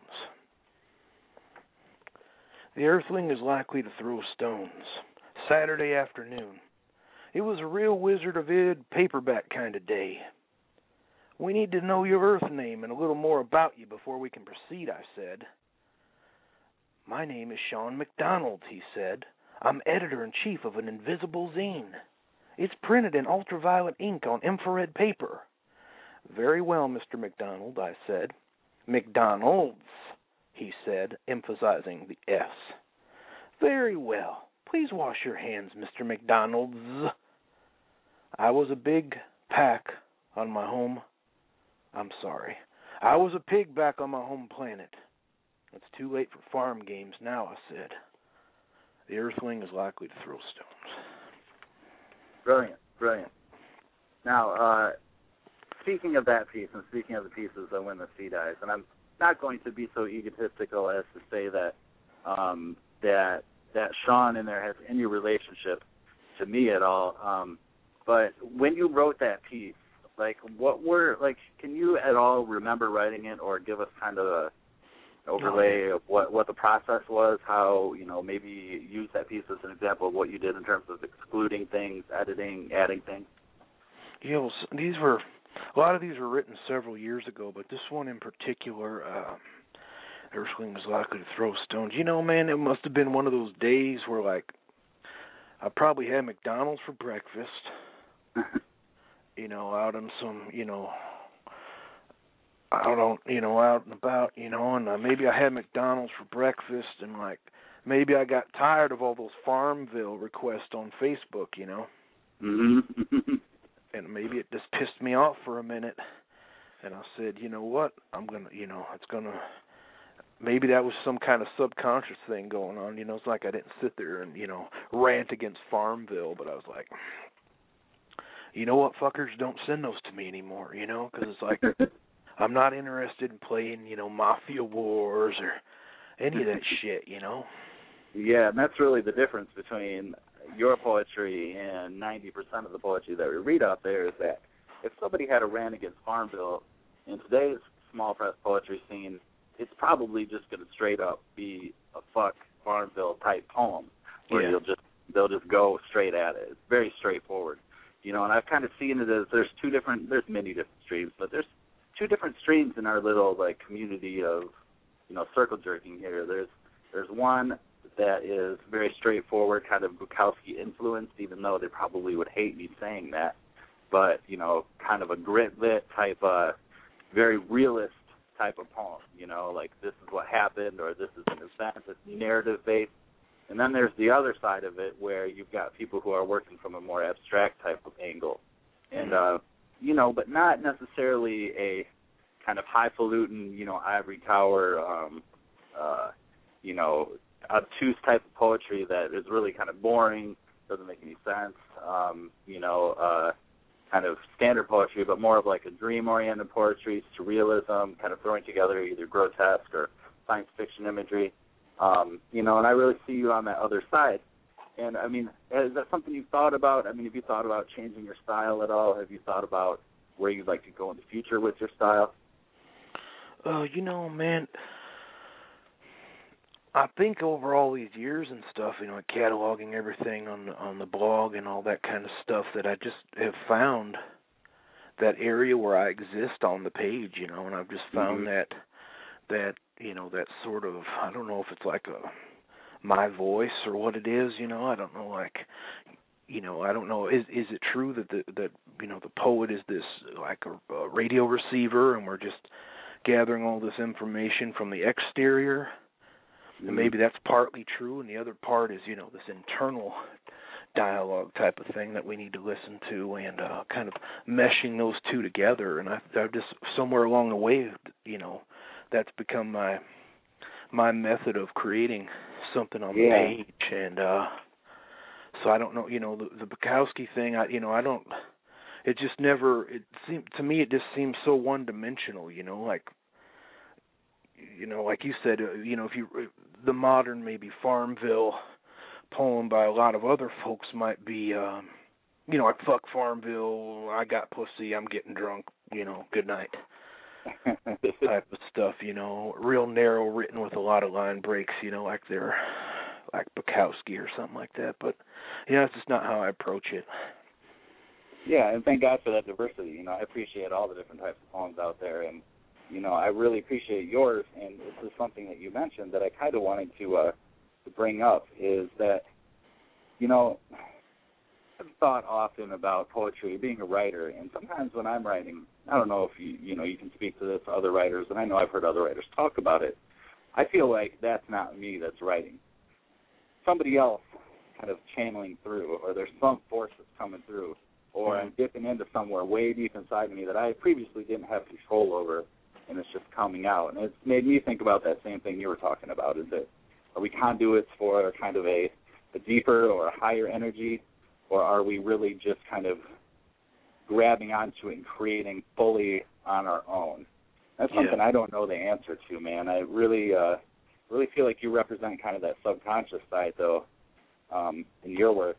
The Earthling is likely to throw stones. Saturday afternoon. It was a real Wizard of Id paperback kind of day. We need to know your Earth name and a little more about you before we can proceed, I said. My name is Sean McDonald, he said. I'm editor-in-chief of an invisible zine. It's printed in ultraviolet ink on infrared paper. Very well, Mr. McDonald, I said. McDonald's, he said, emphasizing the S. Very well. Please wash your hands, Mr. McDonald's. I was a big pack on my home. I was a pig back on my home planet. It's too late for farm games now, I said. The Earthling is likely to throw stones. Brilliant. Now, speaking of that piece and speaking of the pieces of When the Sea Dies, and I'm not going to be so egotistical as to say that that Sean in there has any relationship to me at all. But when you wrote that piece, can you at all remember writing it or give us kind of a overlay of what the process was, how, maybe use that piece as an example of what you did in terms of excluding things, editing, adding things? Yeah, well, a lot of these were written several years ago, but this one in particular, Earthling was likely to throw stones. Man, it must have been one of those days where, I probably had McDonald's for breakfast, out on some, out and about, and maybe I had McDonald's for breakfast, and, maybe I got tired of all those Farmville requests on Facebook, Mm-hmm. And maybe it just pissed me off for a minute, and I said, you know what, maybe that was some kind of subconscious thing going on, it's like I didn't sit there and, rant against Farmville, but I was like, you know what, fuckers, don't send those to me anymore, because it's like, I'm not interested in playing, Mafia Wars or any of that shit, Yeah, and that's really the difference between your poetry and 90% of the poetry that we read out there, is that if somebody had a rant against Farmville in today's small press poetry scene, it's probably just going to straight up be a fuck Farmville type poem where they'll just go straight at it. It's very straightforward. And I've kind of seen it as there's many different streams, but there's two different streams in our little community of circle jerking here. There's one that is very straightforward, kind of Bukowski influenced, even though they probably would hate me saying that, but kind of a grit lit type, very realist type of poem. This is what happened, or this is an event. It's narrative based. And then there's the other side of it where you've got people who are working from a more abstract type of angle. And, but not necessarily a kind of highfalutin, ivory tower, obtuse type of poetry that is really kind of boring, doesn't make any sense, kind of standard poetry, but more of a dream-oriented poetry, surrealism, kind of throwing together either grotesque or science fiction imagery. And I really see you on that other side. And, is that something you've thought about? Have you thought about changing your style at all? Have you thought about where you'd like to go in the future with your style? Man, I think over all these years and stuff, cataloging everything on the blog and all that kind of stuff, that I just have found that area where I exist on the page, and I've just found that that sort of, I don't know if it's my voice or what it is, I don't know, I don't know, is it true that the poet is this a radio receiver and we're just gathering all this information from the exterior? And maybe that's partly true, and the other part is, this internal dialogue type of thing that we need to listen to, and kind of meshing those two together. And I've just, somewhere along the way, that's become my method of creating something on the page. And so I don't know, the Bukowski thing, I don't, it just never, to me it just seems so one-dimensional, like you said, if the modern maybe Farmville poem by a lot of other folks might be, like fuck Farmville, I got pussy, I'm getting drunk, good night. This type of stuff, real narrow, written with a lot of line breaks, like they're like Bukowski or something like that. But, it's just not how I approach it. Yeah, and thank God for that diversity. I appreciate all the different types of poems out there, and, I really appreciate yours, and this is something that you mentioned that I kind of wanted to bring up, is that, I've thought often about poetry, being a writer, and sometimes when I'm writing, I don't know if you can speak to this, other writers, and I know I've heard other writers talk about it, I feel like that's not me that's writing. Somebody else kind of channeling through, or there's some force that's coming through, or I'm dipping into somewhere way deep inside of me that I previously didn't have control over, and it's just coming out. And it's made me think about that same thing you were talking about. Are we conduits for kind of a deeper or a higher energy, or are we really just kind of grabbing onto it and creating fully on our own? That's something I don't know the answer to, man. I really feel like you represent kind of that subconscious side, though, in your work.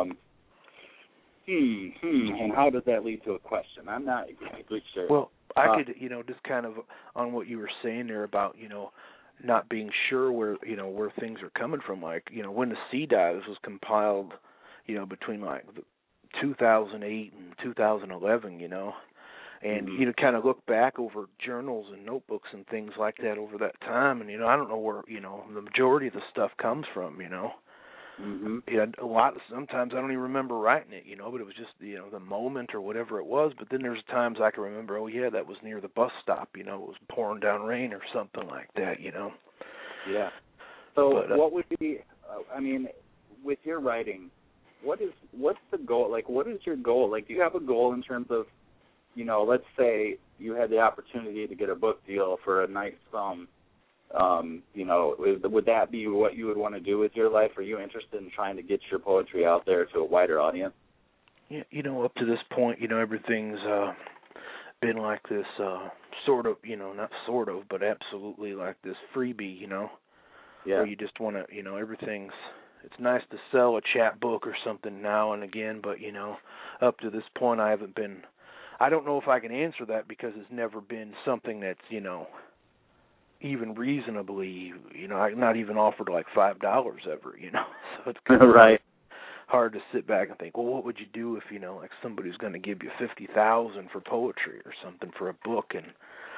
And how does that lead to a question? I'm not exactly sure. Well, I could, just kind of on what you were saying there about, not being sure where things are coming from. Like, when the Sea Dives was compiled, between like 2008 and 2011, and kind of look back over journals and notebooks and things like that over that time, and I don't know where the majority of the stuff comes from, sometimes I don't even remember writing it, but it was just the moment or whatever it was. But then there's times I can remember, that was near the bus stop, it was pouring down rain or something like that, Yeah. So what would be, with your writing, what's the goal? Like, what is your goal? Like, do you have a goal in terms of, let's say you had the opportunity to get a book deal for a nice sum, would that be what you would want to do with your life? Are you interested in trying to get your poetry out there to a wider audience? Yeah, up to this point, everything's been like this sort of, not sort of, but absolutely like this freebie, where you just want to, everything's, it's nice to sell a chapbook or something now and again, but, up to this point I don't know if I can answer that because it's never been something that's, even reasonably, I'm not even offered like $5 ever, so it's kind of hard to sit back and think, well, what would you do if, like somebody's going to give you $50,000 for poetry or something for a book, and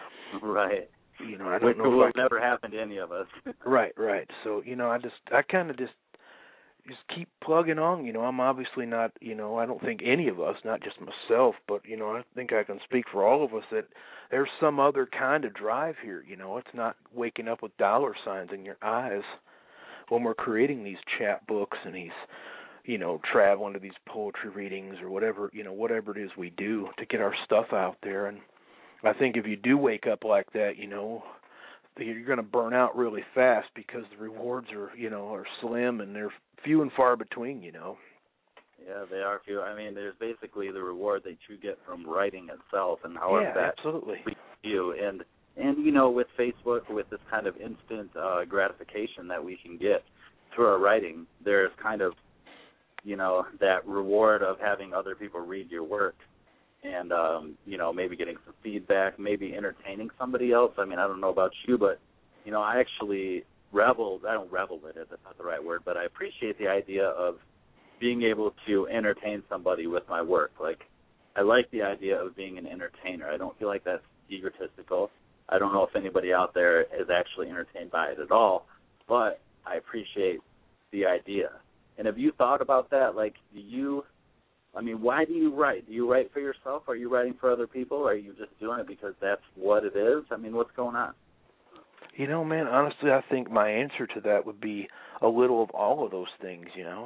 I don't know. Which will never happen to any of us. Right. So, I kind of just keep plugging on. I'm obviously not, I don't think any of us, not just myself, but, I think I can speak for all of us that there's some other kind of drive here. It's not waking up with dollar signs in your eyes when we're creating these chapbooks and these, traveling to these poetry readings or whatever, whatever it is we do to get our stuff out there. And I think if you do wake up like that, you're going to burn out really fast because the rewards are, are slim and they're few and far between, Yeah, they are few. There's basically the reward that you get from writing itself and how that absolutely. You. And with Facebook, with this kind of instant gratification that we can get through our writing, there's kind of, that reward of having other people read your work and, maybe getting some feedback, maybe entertaining somebody else. I don't know about you, but, I actually I don't revel in it, that's not the right word, but I appreciate the idea of being able to entertain somebody with my work. Like, I like the idea of being an entertainer. I don't feel like that's egotistical. I don't know if anybody out there is actually entertained by it at all, but I appreciate the idea. And have you thought about that? Like, why do you write? Do you write for yourself? Are you writing for other people? Or are you just doing it because that's what it is? What's going on? You know, man, honestly, I think my answer to that would be a little of all of those things, you know.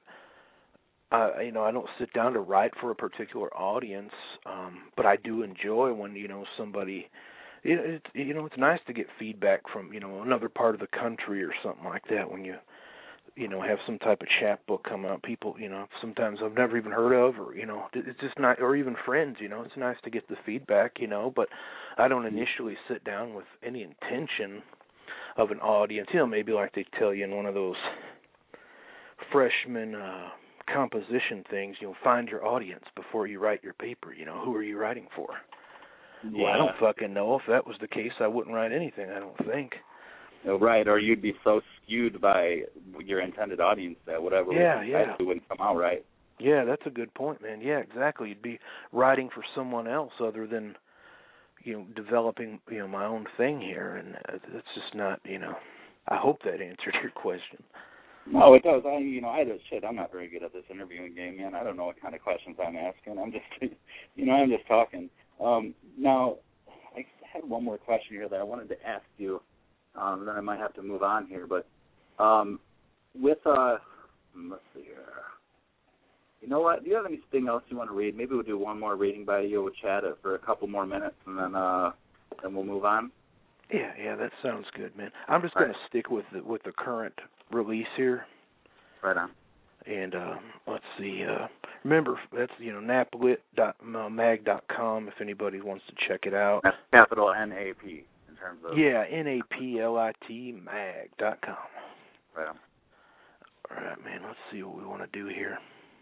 I don't sit down to write for a particular audience, but I do enjoy when, somebody, it's nice to get feedback from, another part of the country or something like that when you have some type of chapbook come out. People, sometimes I've never even heard of, or, it's just not, or even friends, it's nice to get the feedback, but I don't initially sit down with any intention of an audience, maybe like they tell you in one of those freshman composition things, find your audience before you write your paper, who are you writing for? Yeah. Well, I don't fucking know. If that was the case, I wouldn't write anything, I don't think. Right, or you'd be so skewed by your intended audience that whatever wouldn't come out right. Yeah, that's a good point, man. Yeah, exactly. You'd be writing for someone else other than, developing, my own thing here, and it's just not, I hope that answered your question. No, it does. I'm not very good at this interviewing game, man. I don't know what kind of questions I'm asking. I'm just talking. Now, I had one more question here that I wanted to ask you. Then I might have to move on here, but let's see here. You know what? Do you have anything else you want to read? Maybe we'll do one more reading by you. We'll chat it for a couple more minutes, and then we'll move on. Yeah, that sounds good, man. I'm just going to stick with the current release here. Right on. And let's see. Remember, that's naplit.mag.com if anybody wants to check it out. That's capital N-A-P. Yeah, NAPLIT mag.com. Right on. All right, man, let's see what we want to do here.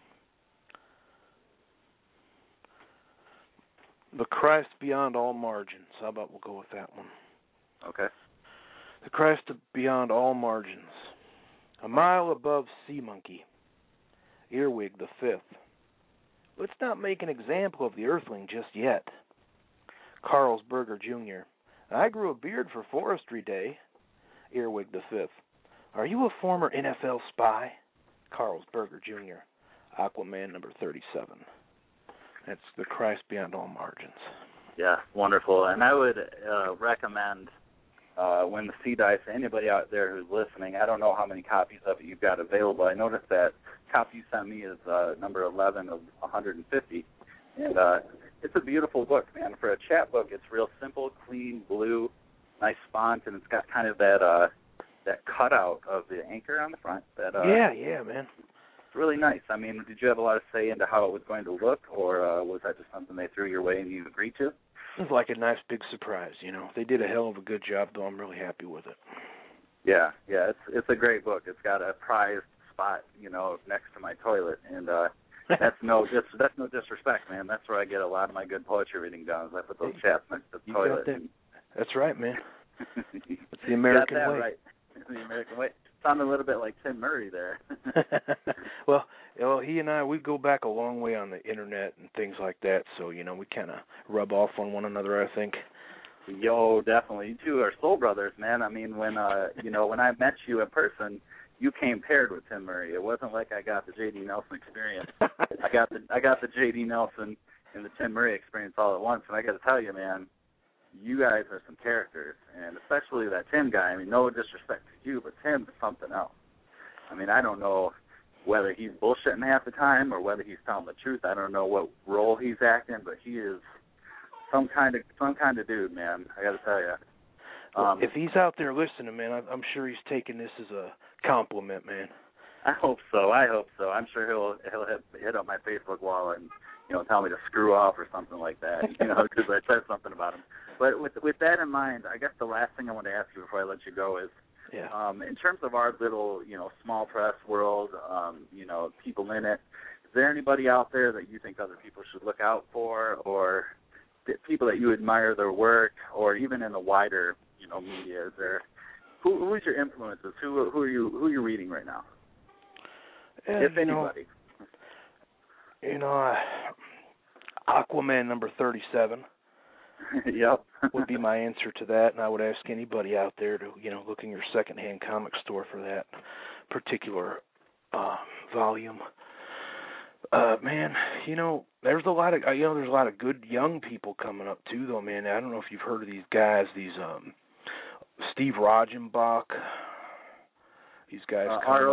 The Christ Beyond All Margins. How about we'll go with that one? Okay. The Christ Beyond All Margins. A mile above Sea Monkey. Earwig the Fifth. Let's not make an example of the Earthling just yet. Carlsberger Jr. I grew a beard for Forestry Day. Earwig the Fifth. Are you a former NFL spy? Carlsberger Jr. Aquaman number 37. That's The Christ Beyond All Margins. Yeah, wonderful. And I would recommend When the Sea Dies to anybody out there who's listening. I don't know how many copies of it you've got available. I noticed that copy you sent me is number 11 of 150. And it's a beautiful book, man. For a chapbook, it's real simple, clean, blue, nice font, and it's got kind of that cutout of the anchor on the front. Yeah, man. It's really nice. I mean, did you have a lot of say into how it was going to look, or was that just something they threw your way and you agreed to? It was like a nice big surprise, They did a hell of a good job, though. I'm really happy with it. Yeah, it's a great book. It's got a prized spot, next to my toilet, and that's no disrespect, man. That's where I get a lot of my good poetry reading done. Is I put those chats next to the toilet. That's right, man. It's the American way. Right. It's the American way. Sounded a little bit like Tim Murray there. Well, he and I, we go back a long way on the internet and things like that, so, we kind of rub off on one another, I think. Yo, definitely. You two are soul brothers, man. I mean, when I met you in person, you came paired with Tim Murray. It wasn't like I got the J.D. Nelson experience. I got the J.D. Nelson and the Tim Murray experience all at once, and I got to tell you, man, you guys are some characters, and especially that Tim guy. I mean, no disrespect to you, but Tim is something else. I mean, I don't know whether he's bullshitting half the time or whether he's telling the truth. I don't know what role he's acting, but he is some kind of dude, man. I got to tell you. If he's out there listening, man, I'm sure he's taking this as a compliment, man. I hope so. I'm sure he'll hit up my Facebook wall and tell me to screw off or something like that, because I said something about him. But with that in mind, I guess the last thing I want to ask you before I let you go is, in terms of our little, small press world, people in it, is there anybody out there that you think other people should look out for, or people that you admire their work, or even in the wider, media? Is there who's your influences? Who are you reading right now? If anybody. Aquaman number 37. Yep. would be my answer to that, and I would ask anybody out there to, look in your secondhand comic store for that particular volume. Man, there's a lot of good young people coming up too, though, man. I don't know if you've heard of these guys, these Steve Rogenbach. These guys.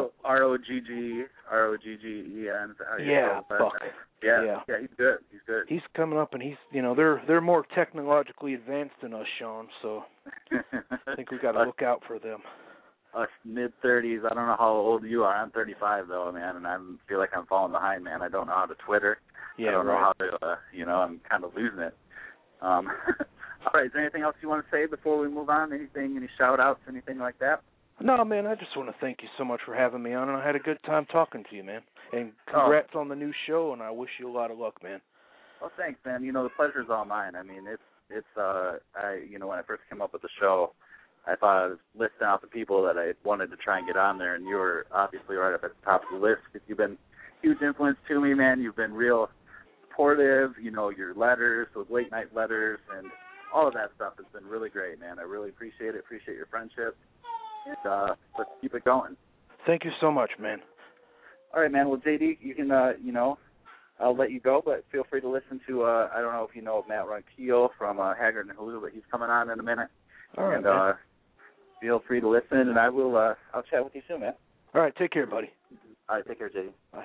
R-O-G-G-E-N. Yeah, Buck. Yeah, he's good. He's coming up, and he's, they're more technologically advanced than us, Sean. So I think we got to look out for them. Us mid-30s. I don't know how old you are. I'm 35 though, man, and I feel like I'm falling behind, man. I don't know how to Twitter. Yeah, I don't right. know how to. I'm kind of losing it. All right. Is there anything else you want to say before we move on? Any shout-outs, anything like that? No, man, I just want to thank you so much for having me on, and I had a good time talking to you, man. And congrats on the new show, and I wish you a lot of luck, man. Well, thanks, man. The pleasure's all mine. I mean, it's when I first came up with the show, I thought I was listing out the people that I wanted to try and get on there, and you were obviously right up at the top of the list because you've been a huge influence to me, man. You've been real supportive, your letters, those late-night letters, and all of that stuff has been really great, man. I really appreciate it, appreciate your friendship. Let's keep it going. Thank you so much, man. All right, man. Well, JD, you can, I'll let you go, but feel free to listen to, I don't know if you know Matt Ronquillo from Haggard and Halloo, but he's coming on in a minute. All right, and man. Feel free to listen, and I'll chat with you soon, man. All right, take care, buddy. All right, take care, JD. Bye.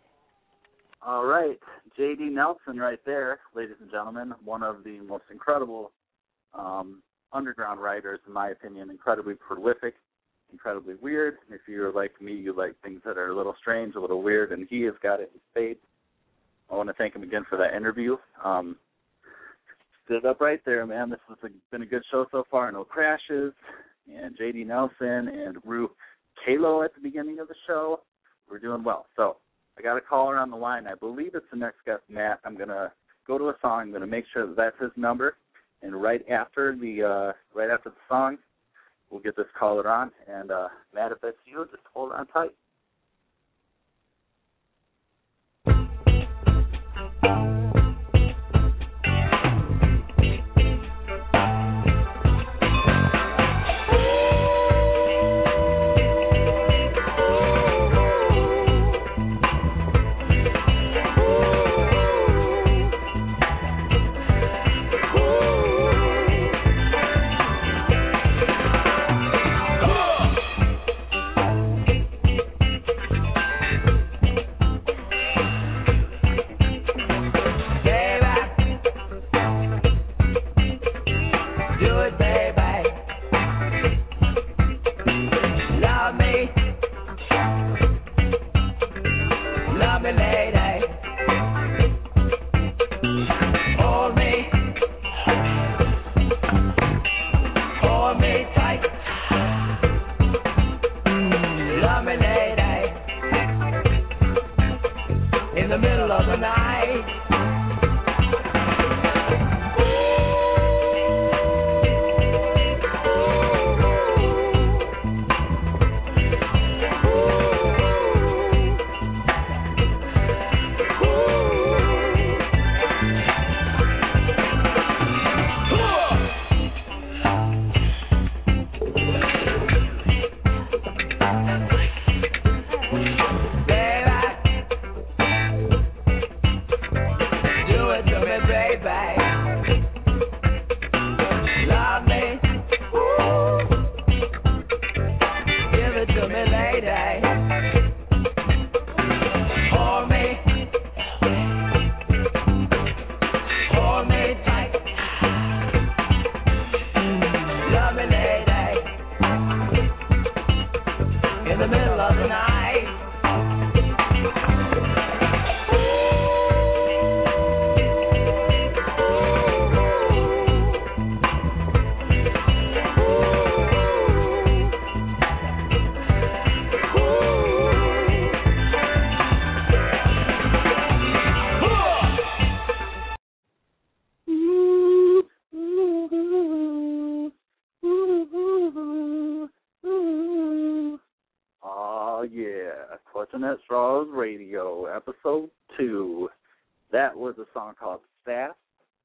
All right, JD Nelson right there, ladies and gentlemen, one of the most incredible underground writers, in my opinion, incredibly prolific, incredibly weird. If you're like me, you like things that are a little strange, a little weird, and he has got it in spades. I want to thank him again for that interview. Stood up right there, man. This has been a good show so far. No crashes, and J.D. Nelson and Rue Kalo at the beginning of the show. We're doing well. So I got a caller on the line. I believe it's the next guest, Matt. I'm going to go to a song. I'm going to make sure that that's his number, and right after the song, we'll get this caller on. And Matt, if that's you, just hold on tight. At Straws Radio, episode 2. That was a song called Fast,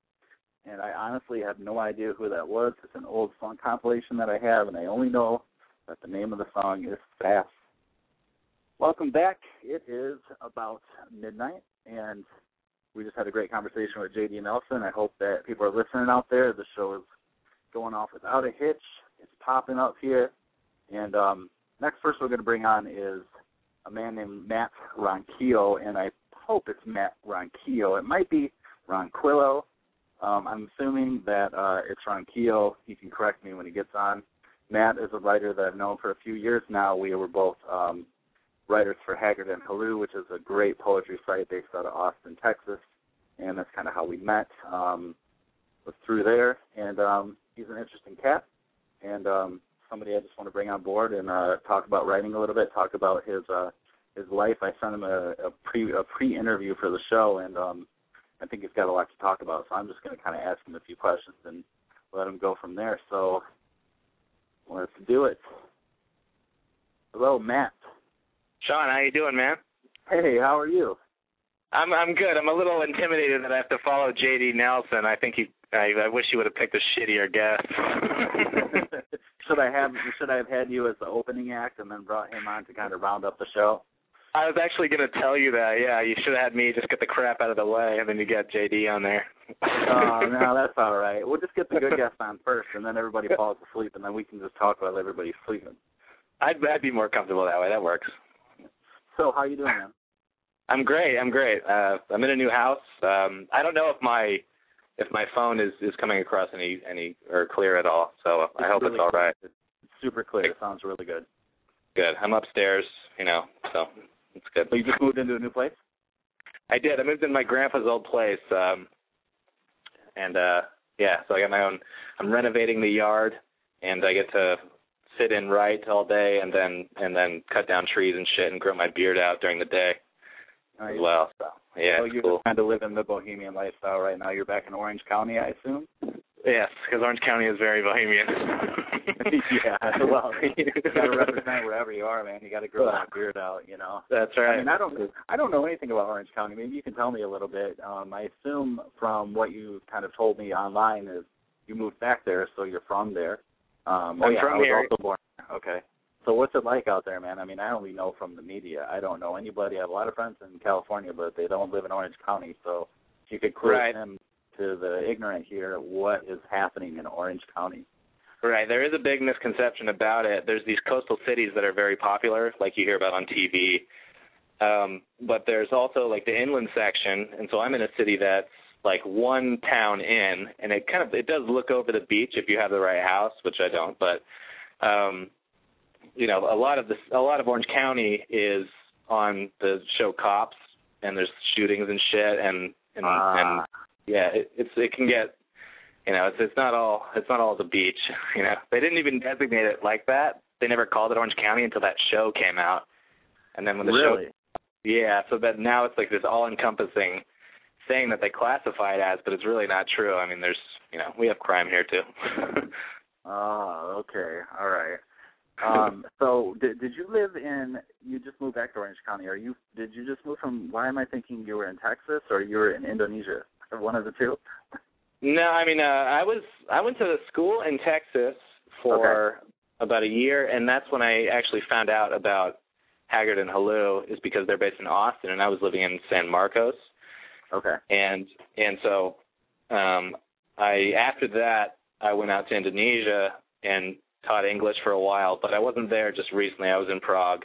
and I honestly have no idea who that was. It's an old song compilation that I have, and I only know that the name of the song is Fast. Welcome back. It is about midnight, and we just had a great conversation with J.D. Nelson. I hope that people are listening out there. The show is going off without a hitch. It's popping up here. And next person we're going to bring on is a man named Matt Ronquillo, and I hope it's Matt Ronquillo. It might be Ronquillo. I'm assuming that it's Ronquillo. He can correct me when he gets on. Matt is a writer that I've known for a few years now. We were both writers for Haggard and Halloo, which is a great poetry site based out of Austin, Texas, and that's kind of how we met. Was through there, and he's an interesting cat, and somebody I just want to bring on board and talk about writing a little bit, talk about his life. I sent him a pre-interview for the show, and I think he's got a lot to talk about, so I'm just going to kind of ask him a few questions and let him go from there. So let's do it. Hello, Matt. Sean, how you doing, man? Hey, how are you? I'm good. I'm a little intimidated that I have to follow J.D. Nelson. I think I wish you would have picked a shittier guest. Should I have had you as the opening act and then brought him on to kind of round up the show? I was actually going to tell you that. Yeah, you should have had me just get the crap out of the way, and then you get J.D. on there. Oh, no, that's all right. We'll just get the good guest on first, and then everybody falls asleep, and then we can just talk while everybody's sleeping. I'd be more comfortable that way. That works. So, how you doing, man? I'm great. I'm in a new house. I don't know if my phone is coming across any or clear at all. So I hope it's all right. It's super clear. It sounds really good. Good. I'm upstairs, so it's good. So you just moved into a new place? I did. I moved into my grandpa's old place, so I got my own. I'm renovating the yard, and I get to sit and write all day, and then cut down trees and shit, and grow my beard out during the day. As well, so yeah. So you're cool. trying to live in the bohemian lifestyle right now. You're back in Orange County, I assume. Yes, because Orange County is very bohemian. Yeah, well, you got to represent wherever you are, man. You got to grow that beard out, That's right. I mean, I don't know anything about Orange County. Maybe you can tell me a little bit. I assume from what you kind of told me online is you moved back there, so you're from there. I'm from here. I was also born. Okay. So what's it like out there, man? I mean, I only know from the media. I don't know anybody. I have a lot of friends in California, but they don't live in Orange County. So if you could clear them to the ignorant here, what is happening in Orange County? Right. There is a big misconception about it. There's these coastal cities that are very popular, like you hear about on TV. But there's also like the inland section, and so I'm in a city that's like one town in, and it does look over the beach if you have the right house, which I don't, but a lot of Orange County is on the show Cops, and there's shootings and shit, and yeah, it can get, it's not all the beach. They didn't even designate it like that. They never called it Orange County until that show came out, and then when the show, yeah, so that now it's like this all-encompassing thing that they classify it as, but it's really not true. I mean, we have crime here too. Oh, okay, all right. So did you live you just moved back to Orange County. Did you just move from, why am I thinking you were in Texas or you were in Indonesia? One of the two? No, I mean, I went to school in Texas for about a year, and that's when I actually found out about Haggard and Halloo, is because they're based in Austin, and I was living in San Marcos. Okay. And so after that, I went out to Indonesia and taught English for a while, but I wasn't there just recently. I was in Prague.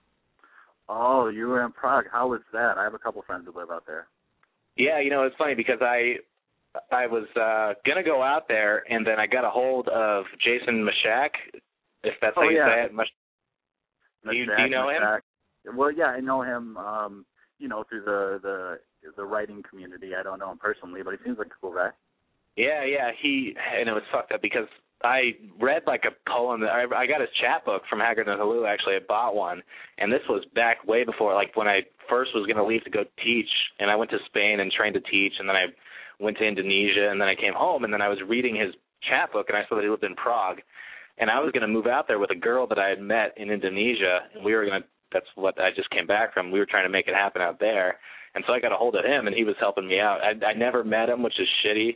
Oh, you were in Prague. How was that? I have a couple friends who live out there. Yeah, it's funny because I was going to go out there, and then I got a hold of Jason Mashak, if that's how you say it. Do you know him? Well, yeah, I know him, through the writing community. I don't know him personally, but he seems like a cool guy. Yeah, and it was fucked up because I read like a poem. I got his chat book from Haggard and Halloo, actually. I bought one, and this was back way before, like when I first was going to leave to go teach, and I went to Spain and trained to teach, and then I went to Indonesia, and then I came home, and then I was reading his chat book, and I saw that he lived in Prague, and I was going to move out there with a girl that I had met in Indonesia, and we were going to, that's what I just came back from. We were trying to make it happen out there, and so I got a hold of him, and he was helping me out. I never met him, which is shitty.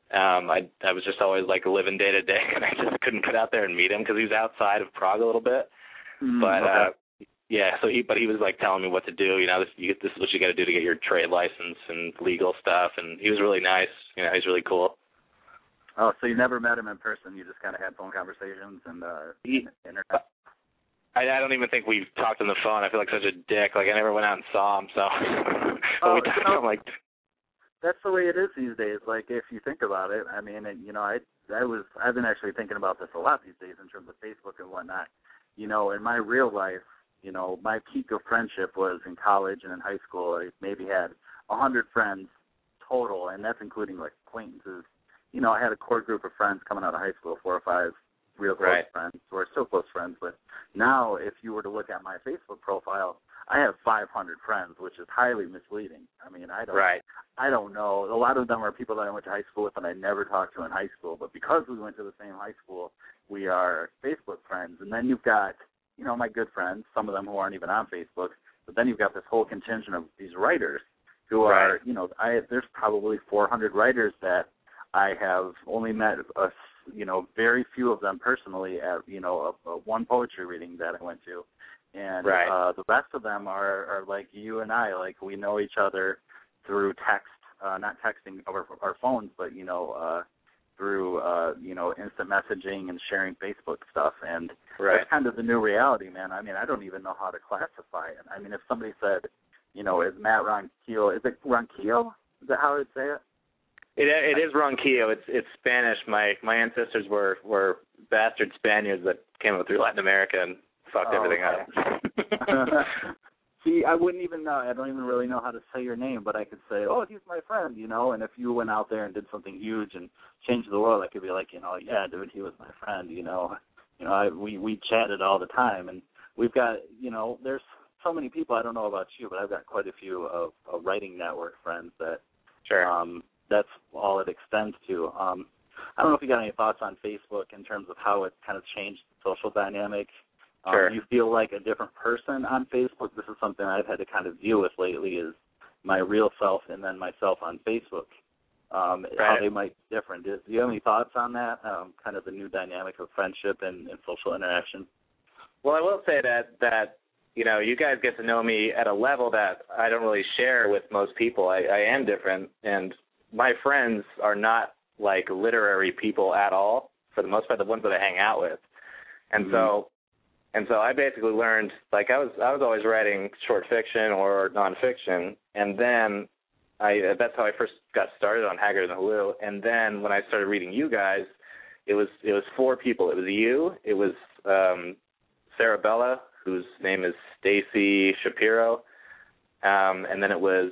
I was just always like living day to day, and I just couldn't get out there and meet him because he was outside of Prague a little bit. But he was like telling me what to do. This is what you got to do to get your trade license and legal stuff. And he was really nice. He's really cool. Oh, so you never met him in person? You just kind of had phone conversations and internet? I don't even think we've talked on the phone. I feel like such a dick. Like I never went out and saw him. So we talked on like. That's the way it is these days. Like if you think about it, I mean, you know, I've been actually thinking about this a lot these days in terms of Facebook and whatnot. You know, in my real life, you know, my peak of friendship was in college and in high school. I maybe had 100 friends total, and that's including like acquaintances. You know, I had a core group of friends coming out of high school, 4 or 5 real close friends who are still close friends. But now, if you were to look at my Facebook profile, I have 500 friends, which is highly misleading. I mean, I don't know. A lot of them are people that I went to high school with and I never talked to in high school. But because we went to the same high school, we are Facebook friends. And then you've got, you know, my good friends, some of them who aren't even on Facebook. But then you've got this whole contingent of these writers who are, you know, there's probably 400 writers that I have only met, you know, very few of them personally at, you know, one poetry reading that I went to. And the rest of them are like you and I, like we know each other through text, not texting over our phones, but, you know, through, you know, instant messaging and sharing Facebook stuff. And that's kind of the new reality, man. I mean, I don't even know how to classify it. I mean, if somebody said, you know, is Matt Ronquillo, is it Ronquillo? Is that how I would say it? It is Ronquillo. It's Spanish. My ancestors were bastard Spaniards that came up through Latin America and fucked everything up. See, I wouldn't even know. I don't even really know how to say your name, but I could say, oh, he's my friend, you know. And if you went out there and did something huge and changed the world, I could be like, you know, yeah, dude, he was my friend, you know. You know, we chatted all the time, and we've got, you know, there's so many people. I don't know about you, but I've got quite a few of writing network friends that. That's all it extends to. I don't know if you got any thoughts on Facebook in terms of how it kind of changed the social dynamic. You feel like a different person on Facebook? This is something I've had to kind of deal with lately, is my real self and then myself on Facebook, how they might be different. Do you have any thoughts on that, kind of the new dynamic of friendship and social interaction? Well, I will say that you know, you guys get to know me at a level that I don't really share with most people. I am different, and my friends are not like literary people at all, for the most part, the ones that I hang out with. And so I basically learned, like I was always writing short fiction or nonfiction, and then that's how I first got started on Haggard and Halou. And then when I started reading you guys, it was 4 people. It was you, it was Sarabella, whose name is Stacy Shapiro, and then it was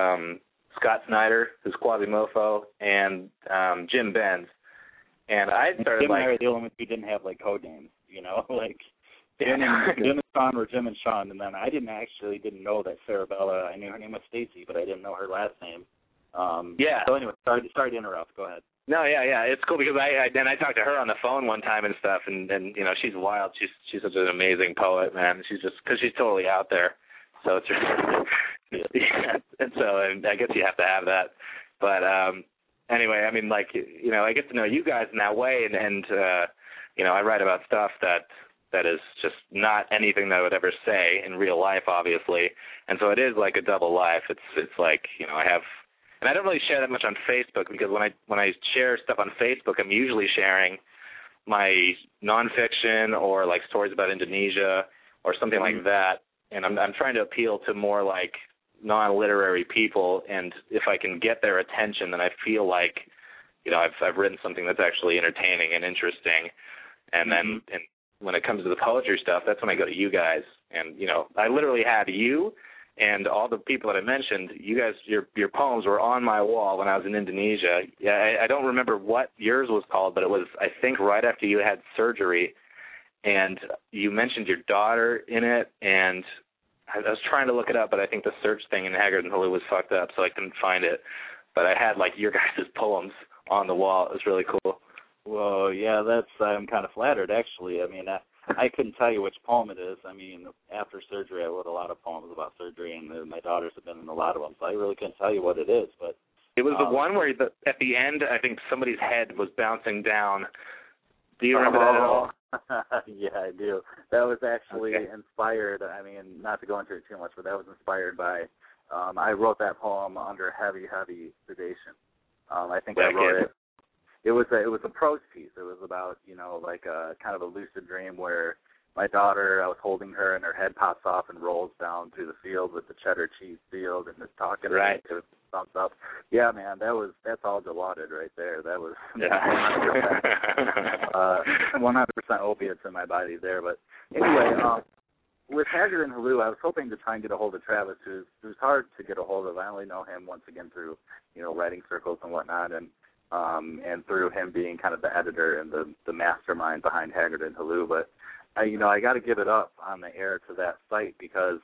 Scott Snyder, who's Quasimodo, and Jim Benz. And I started Jim and I were the only ones who didn't have like code names, you know, like Jim and Sean were Jim and Sean, and then I didn't know that Sarabella. I knew her name was Stacy, but I didn't know her last name. So anyway, sorry to interrupt. Go ahead. No, yeah, it's cool because I talked to her on the phone one time and stuff, and you know, she's wild. She's such an amazing poet, man. She's just, because she's totally out there. So it's and so I guess you have to have that. But anyway, I mean, like, you know, I get to know you guys in that way, and you know, I write about stuff that is just not anything that I would ever say in real life, obviously. And so it is like a double life. It's like, you know, and I don't really share that much on Facebook, because when I share stuff on Facebook, I'm usually sharing my nonfiction or like stories about Indonesia or something like that. And I'm trying to appeal to more like non-literary people, and if I can get their attention, then I feel like, you know, I've written something that's actually entertaining and interesting. And then when it comes to the poetry stuff, that's when I go to you guys. And, you know, I literally had you and all the people that I mentioned, you guys, your poems were on my wall when I was in Indonesia. Yeah, I don't remember what yours was called, but it was, I think, right after you had surgery. And you mentioned your daughter in it, and I was trying to look it up, but I think the search thing in Haggard and Halou was fucked up, so I couldn't find it. But I had, like, your guys' poems on the wall. It was really cool. Well, yeah, I'm kind of flattered, actually. I mean, I couldn't tell you which poem it is. I mean, after surgery, I wrote a lot of poems about surgery, and my daughters have been in a lot of them, so I really couldn't tell you what it is. But it was the one where at the end, I think somebody's head was bouncing down. Do you remember that at all? Yeah, I do. That was actually inspired, I mean, not to go into it too much, but that was inspired by, I wrote that poem under heavy sedation. I think I wrote it it was a prose piece. It was about, you know, like a kind of a lucid dream where my daughter, I was holding her and her head pops off and rolls down through the field with the cheddar cheese field and is talking. Right. To thumbs up. Yeah, man, that's all Dilaudid right there. That was 100% opiates in my body there. But anyway, with Haggard and Halou, I was hoping to try and get a hold of Travis, who's hard to get a hold of. I only know him once again through, you know, writing circles and whatnot, and through him being kind of the editor and the mastermind behind Haggard and Halou. But I got to give it up on the air to that site because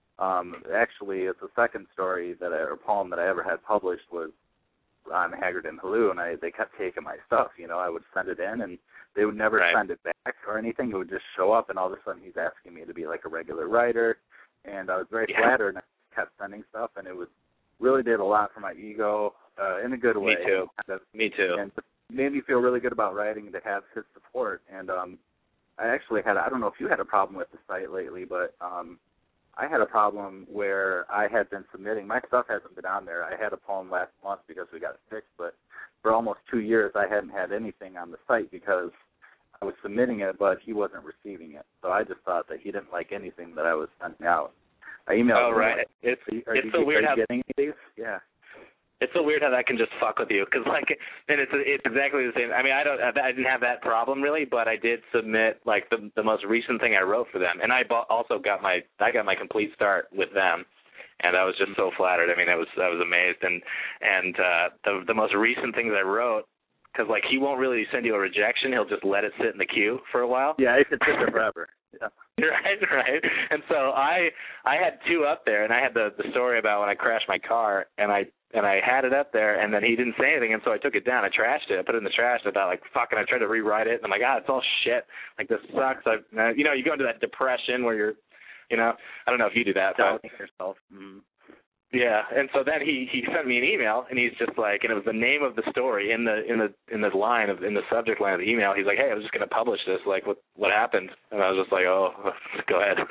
actually it's the second story or poem that I ever had published was on Haggard and Halou, and they kept taking my stuff. You know, I would send it in, and they would never send it back or anything. It would just show up, and all of a sudden he's asking me to be like a regular writer, and I was very flattered, and I kept sending stuff, and it really did a lot for my ego in a good way. Me too. And it made me feel really good about writing to have his support. And I actually I don't know if you had a problem with the site lately, but I had a problem where I had been submitting. My stuff hasn't been on there. I had a poem last month because we got it fixed, but for almost 2 years I hadn't had anything on the site because I was submitting it, but he wasn't receiving it. So I just thought that he didn't like anything that I was sending out. I emailed him. Oh, right. It's so weird how... getting these? Yeah. It's so weird how that can just fuck with you, because and it's exactly the same. I mean, I didn't have that problem really, but I did submit like the most recent thing I wrote for them, and I also got my complete start with them, and I was just so flattered. I mean, I was amazed, and the most recent things I wrote, because like he won't really send you a rejection, he'll just let it sit in the queue for a while. Yeah, it could sit there forever. Yeah. Right. And so I had two up there, and I had the story about when I crashed my car, and I had it up there, and then he didn't say anything, and so I took it down. I trashed it. I put it in the trash. I thought, like, fuck, and I tried to rewrite it, and I'm like, it's all shit. Like, this sucks. You go into that depression where you're, I don't know if you do that. Doubting yourself. Mm-hmm. Yeah, and so then he sent me an email, and he's just like, and it was the name of the story in the subject line of the email. He's like, hey, I was just going to publish this. Like, what happened? And I was just like, oh, go ahead.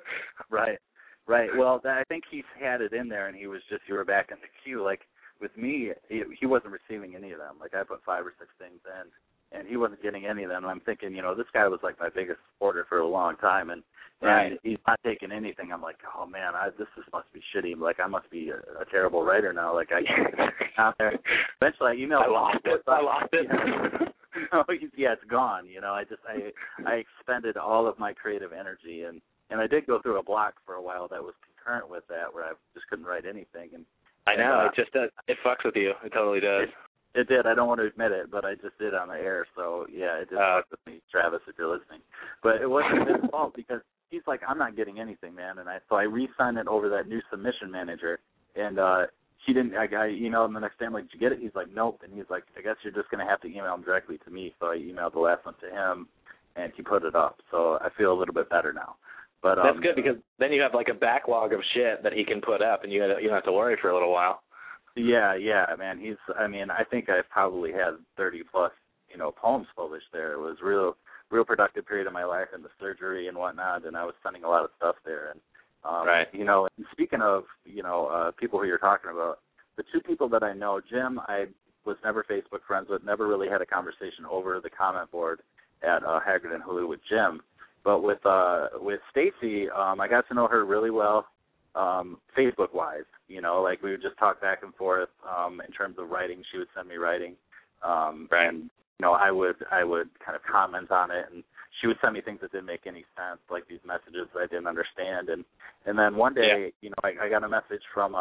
Right. Well, I think he had it in there, and you were back in the queue. Like, with me, he wasn't receiving any of them. Like, I put 5 or 6 things in, and he wasn't getting any of them. And I'm thinking, this guy was, like, my biggest supporter for a long time, and he's not taking anything. I'm like, oh, man, this must be shitty. Like, I must be a terrible writer now. Like, I can't get out there. Eventually, I emailed him. I lost it. Yeah, it's gone. I expended all of my creative energy, and I did go through a block for a while that was concurrent with that, where I just couldn't write anything. And I know it just does. It fucks with you. It totally does. It did. I don't want to admit it, but I just did on the air. So yeah, it did fuck with me, Travis, if you're listening. But it wasn't his fault because he's like, I'm not getting anything, man. And so I re-signed it over that new submission manager, and he didn't. I emailed him the next day. I'm like, did you get it? He's like, nope. And he's like, I guess you're just gonna have to email him directly to me. So I emailed the last one to him, and he put it up. So I feel a little bit better now. But that's good because then you have like a backlog of shit that he can put up, and you don't have to worry for a little while. Yeah, man. I think I've probably had 30 plus, poems published there. It was real productive period of my life in the surgery and whatnot, and I was sending a lot of stuff there. And right. And speaking of, people who you're talking about, the two people that I know, Jim, I was never Facebook friends with, never really had a conversation over the comment board at Haggard and Halou with Jim. But with Stacy, I got to know her really well, Facebook-wise. Like we would just talk back and forth in terms of writing. She would send me writing, and I would kind of comment on it, and she would send me things that didn't make any sense, like these messages that I didn't understand. And then one day, I got a message from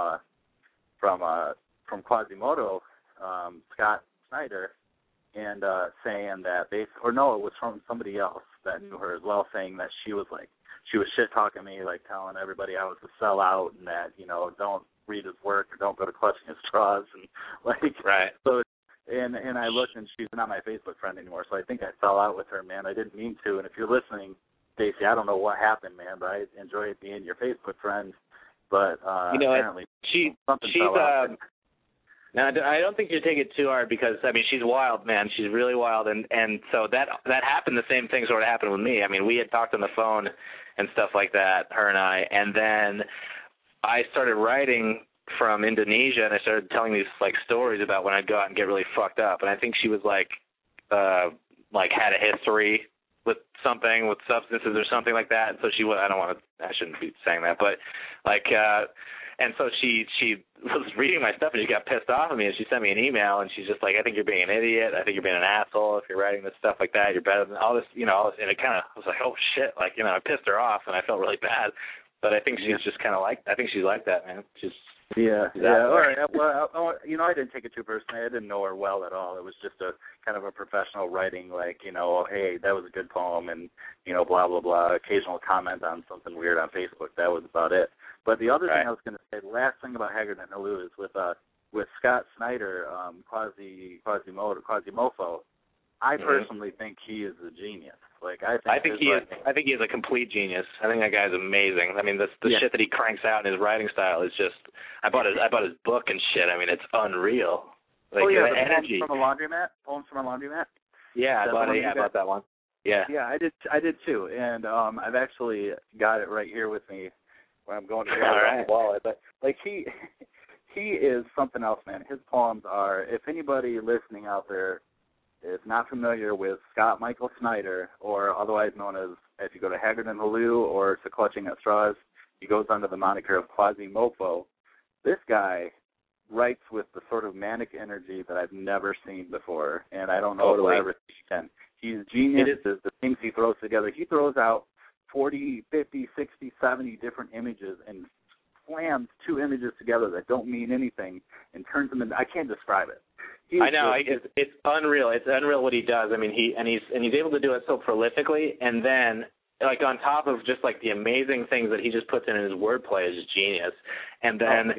Quasimodo, Scott Snyder, and saying that it was from somebody else that knew her as well, saying that she was shit talking me, like telling everybody I was a sellout and that, don't read his work or don't go to Clutching at Straws, and like right. So and I looked and she's not my Facebook friend anymore, so I think I fell out with her, man. I didn't mean to, and if you're listening, Stacey, I don't know what happened, man, but I enjoyed being your Facebook friend. But apparently something fell out. Now, I don't think you take it too hard because, she's wild, man. She's really wild, and so that happened. The same thing sort of happened with me. We had talked on the phone and stuff like that, her and I, and then I started writing from Indonesia, and I started telling these like stories about when I'd go out and get really fucked up. And I think she was like had a history with something, with substances or something like that. And so I shouldn't be saying that, but and so she was reading my stuff and she got pissed off at me, and she sent me an email, and she's just like, I think you're being an idiot. I think you're being an asshole. If you're writing this stuff like that, you're better than all this, all this. And it kind of, I was like, oh shit, I pissed her off, and I felt really bad. But I think she's just kind of I think she's like that, man. She's All right. Well, I didn't take it too personally. I didn't know her well at all. It was just a kind of a professional writing, hey, that was a good poem, and blah blah blah. Occasional comment on something weird on Facebook. That was about it. But the other thing I was going to say, the last thing about Haggard and Halou is with Scott Snyder, Quasimodo. I personally think he is a genius. I think he is a complete genius. I think that guy's amazing. I mean, the shit that he cranks out in his writing style is just. I bought his book and shit. I mean, it's unreal. The energy. Poems from a Laundromat. Yeah, I bought that one. Yeah. Yeah, I did too, and I've actually got it right here with me when I'm going to grab my wallet. But he is something else, man. His poems are. If anybody listening out there is not familiar with Scott Michael Snyder, or otherwise known as, if you go to Haggard and Halou or to Clutching at Straws, he goes under the moniker of Quasimodo. This guy writes with the sort of manic energy that I've never seen before, and I don't know if I'll ever see again. He's genius. The things he throws together. He throws out 40, 50, 60, 70 different images and slams two images together that don't mean anything and turns them into, I can't describe it. I know, it's unreal. It's unreal what he does. I mean, he's able to do it so prolifically, and then on top of just the amazing things that he just puts in his wordplay is just genius. And then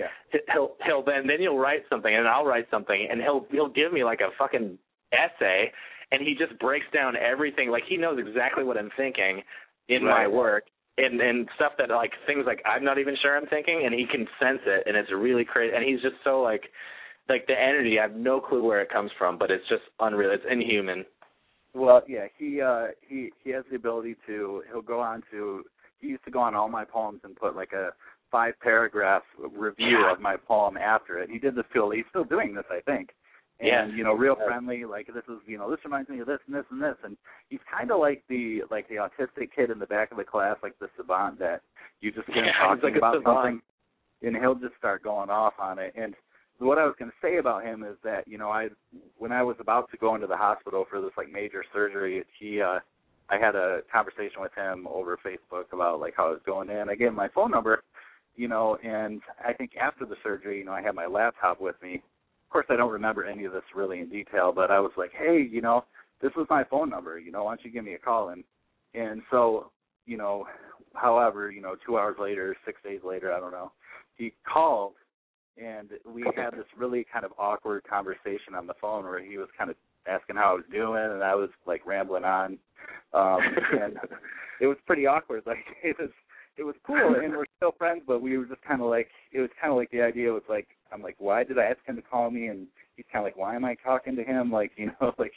you'll write something, and I'll write something, and he'll give me a fucking essay, and he just breaks down everything. He knows exactly what I'm thinking in my work. And stuff that things I'm not even sure I'm thinking, and he can sense it, and it's really crazy. And he's just so the energy, I have no clue where it comes from, but it's just unreal. It's inhuman. Well, yeah, he has the ability to. He used to go on all my poems and put a 5-paragraph review of my poem after it. He did this he's still doing this, I think. And real friendly. This is this reminds me of this and this and this. And he's kind of like the autistic kid in the back of the class, the savant that you just get him talking about something, and he'll just start going off on it. And what I was going to say about him is that, when I was about to go into the hospital for this major surgery, I had a conversation with him over Facebook about how I was going in. I gave him my phone number, and I think after the surgery, I had my laptop with me. Of course, I don't remember any of this really in detail, but I was like, hey, this was my phone number, why don't you give me a call? And so, however, 2 hours later, 6 days later, I don't know, he called. And we had this really kind of awkward conversation on the phone where he was kind of asking how I was doing, and I was rambling on, and it was pretty awkward. It was cool, and we're still friends, but we were just kind of it was kind of the idea was I'm why did I ask him to call me? And he's kind of why am I talking to him? What do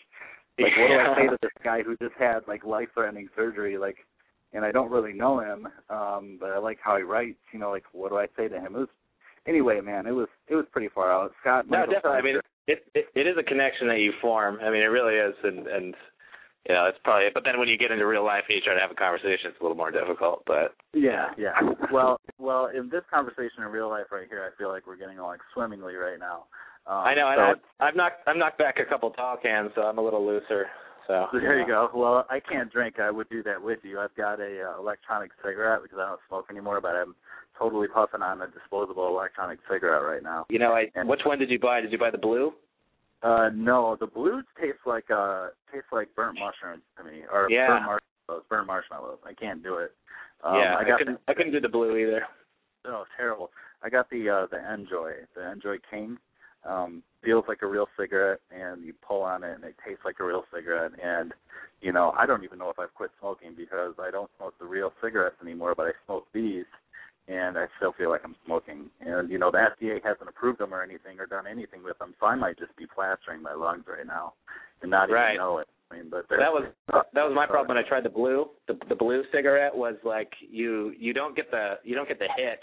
I say to this guy who just had life-threatening surgery? And I don't really know him, but I like how he writes. What do I say to him? Anyway, man, it was pretty far out. Scott, no, definitely. I mean, it is a connection that you form. I mean, it really is, and it's probably. But then when you get into real life and you try to have a conversation, it's a little more difficult. But yeah. Well, in this conversation in real life right here, I feel like we're getting along swimmingly right now. I know, and I've knocked back a couple tall cans, so I'm a little looser. So there you go. Well, I can't drink. I would do that with you. I've got a electronic cigarette because I don't smoke anymore, but I'm totally puffing on a disposable electronic cigarette right now. Which one did you buy? Did you buy the blue? No, the blue tastes like burnt mushrooms to me, or burnt marshmallows. I can't do it. I couldn't do the blue either. Oh, terrible. I got the Enjoy King. Feels like a real cigarette, and you pull on it, and it tastes like a real cigarette. And, I don't even know if I've quit smoking because I don't smoke the real cigarettes anymore, but I smoke these, and I still feel like I'm smoking. And, the FDA hasn't approved them or anything or done anything with them, so I might just be plastering my lungs right now and not even know it. I mean, but that was my problem when I tried the blue. The blue cigarette was you don't get the hit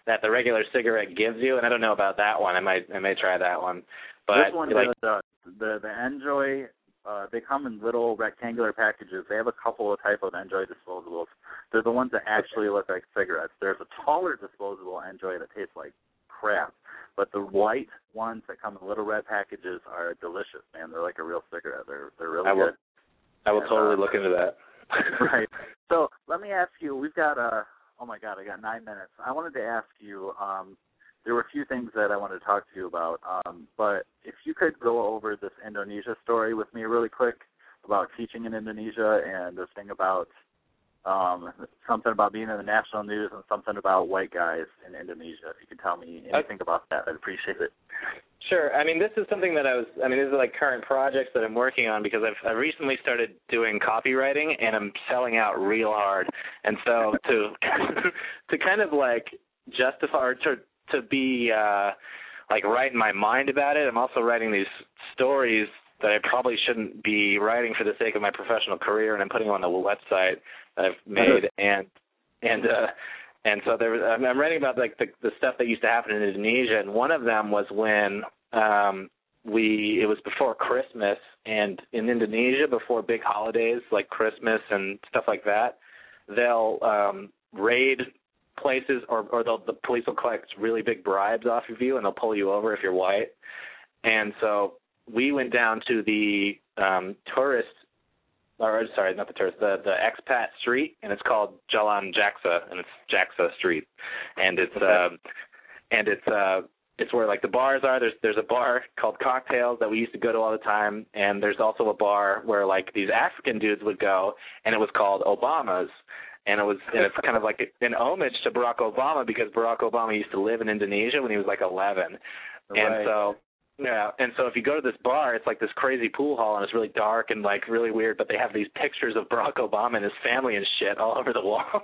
that the regular cigarette gives you, and I don't know about that one. I may try that one. But this one, like, the Enjoy, they come in little rectangular packages. They have a couple of type of Enjoy disposables. They're the ones that actually look like cigarettes. There's a taller disposable Enjoy that tastes like crap, but the white ones that come in little red packages are delicious, man. They're like a real cigarette. They're really good. I will totally look into that. Right. So let me ask you, we've got oh my God, I got 9 minutes. I wanted to ask you, there were a few things that I wanted to talk to you about, but if you could go over this Indonesia story with me really quick about teaching in Indonesia and this thing about something about being in the national news and something about white guys in Indonesia. If you could tell me anything about that, I'd appreciate it. Sure. I mean, this is something that these are like current projects that I'm working on because I've recently started doing copywriting and I'm selling out real hard. And so to kind of like justify or to be like right in my mind about it, I'm also writing these stories that I probably shouldn't be writing for the sake of my professional career, and I'm putting them on the website that I've made. And so I'm writing about like the stuff that used to happen in Indonesia, and one of them was when it was before Christmas, and in Indonesia before big holidays like Christmas and stuff like that, they'll raid places or the police will collect really big bribes off of you and they'll pull you over if you're white. And so we went down to the the expat street, and it's called Jalan Jaksa, and it's Jaksa Street, and it's where like the bars are. There's a bar called Cocktails that we used to go to all the time, and there's also a bar where like these African dudes would go, and it was called Obama's, and it's kind of like an homage to Barack Obama because Barack Obama used to live in Indonesia when he was like 11, right. And so. Yeah, and so if you go to this bar, it's like this crazy pool hall, and it's really dark and like really weird, but they have these pictures of Barack Obama and his family and shit all over the walls.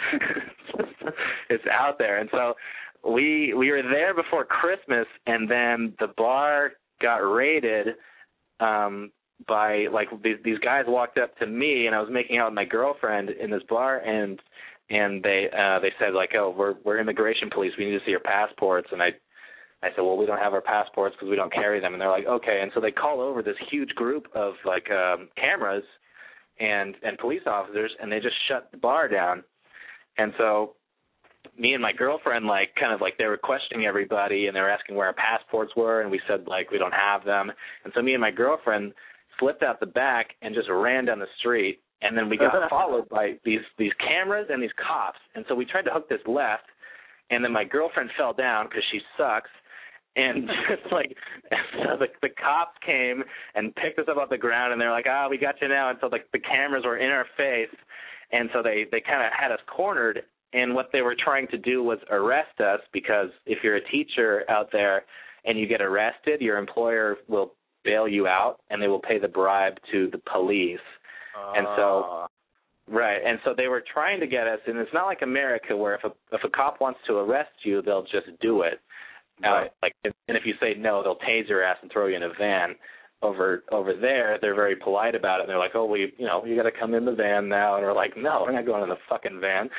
It's out there. And so we were there before Christmas, and then the bar got raided by like these guys walked up to me, and I was making out with my girlfriend in this bar, and they said like, oh, we're immigration police, we need to see your passports. And I said, well, we don't have our passports because we don't carry them. And they're like, okay. And so they call over this huge group of like cameras and police officers, and they just shut the bar down. And so me and my girlfriend, like kind of like they were questioning everybody, and they were asking where our passports were, and we said like we don't have them. And so me and my girlfriend slipped out the back and just ran down the street. And then we got followed by these cameras and these cops. And so we tried to hook this left, and then my girlfriend fell down because she sucks. And just like, so the cops came and picked us up off the ground, and they're like, we got you now. And so like the cameras were in our face, and so they kind of had us cornered. And what they were trying to do was arrest us, because if you're a teacher out there and you get arrested, your employer will bail you out, and they will pay the bribe to the police. And so, right, and so they were trying to get us, and it's not like America where if a cop wants to arrest you, they'll just do it. Right. And if you say no, they'll tase your ass and throw you in a van. Over there, they're very polite about it. And they're like, oh, well, you got to come in the van now. And we're like, no, we're not going in the fucking van.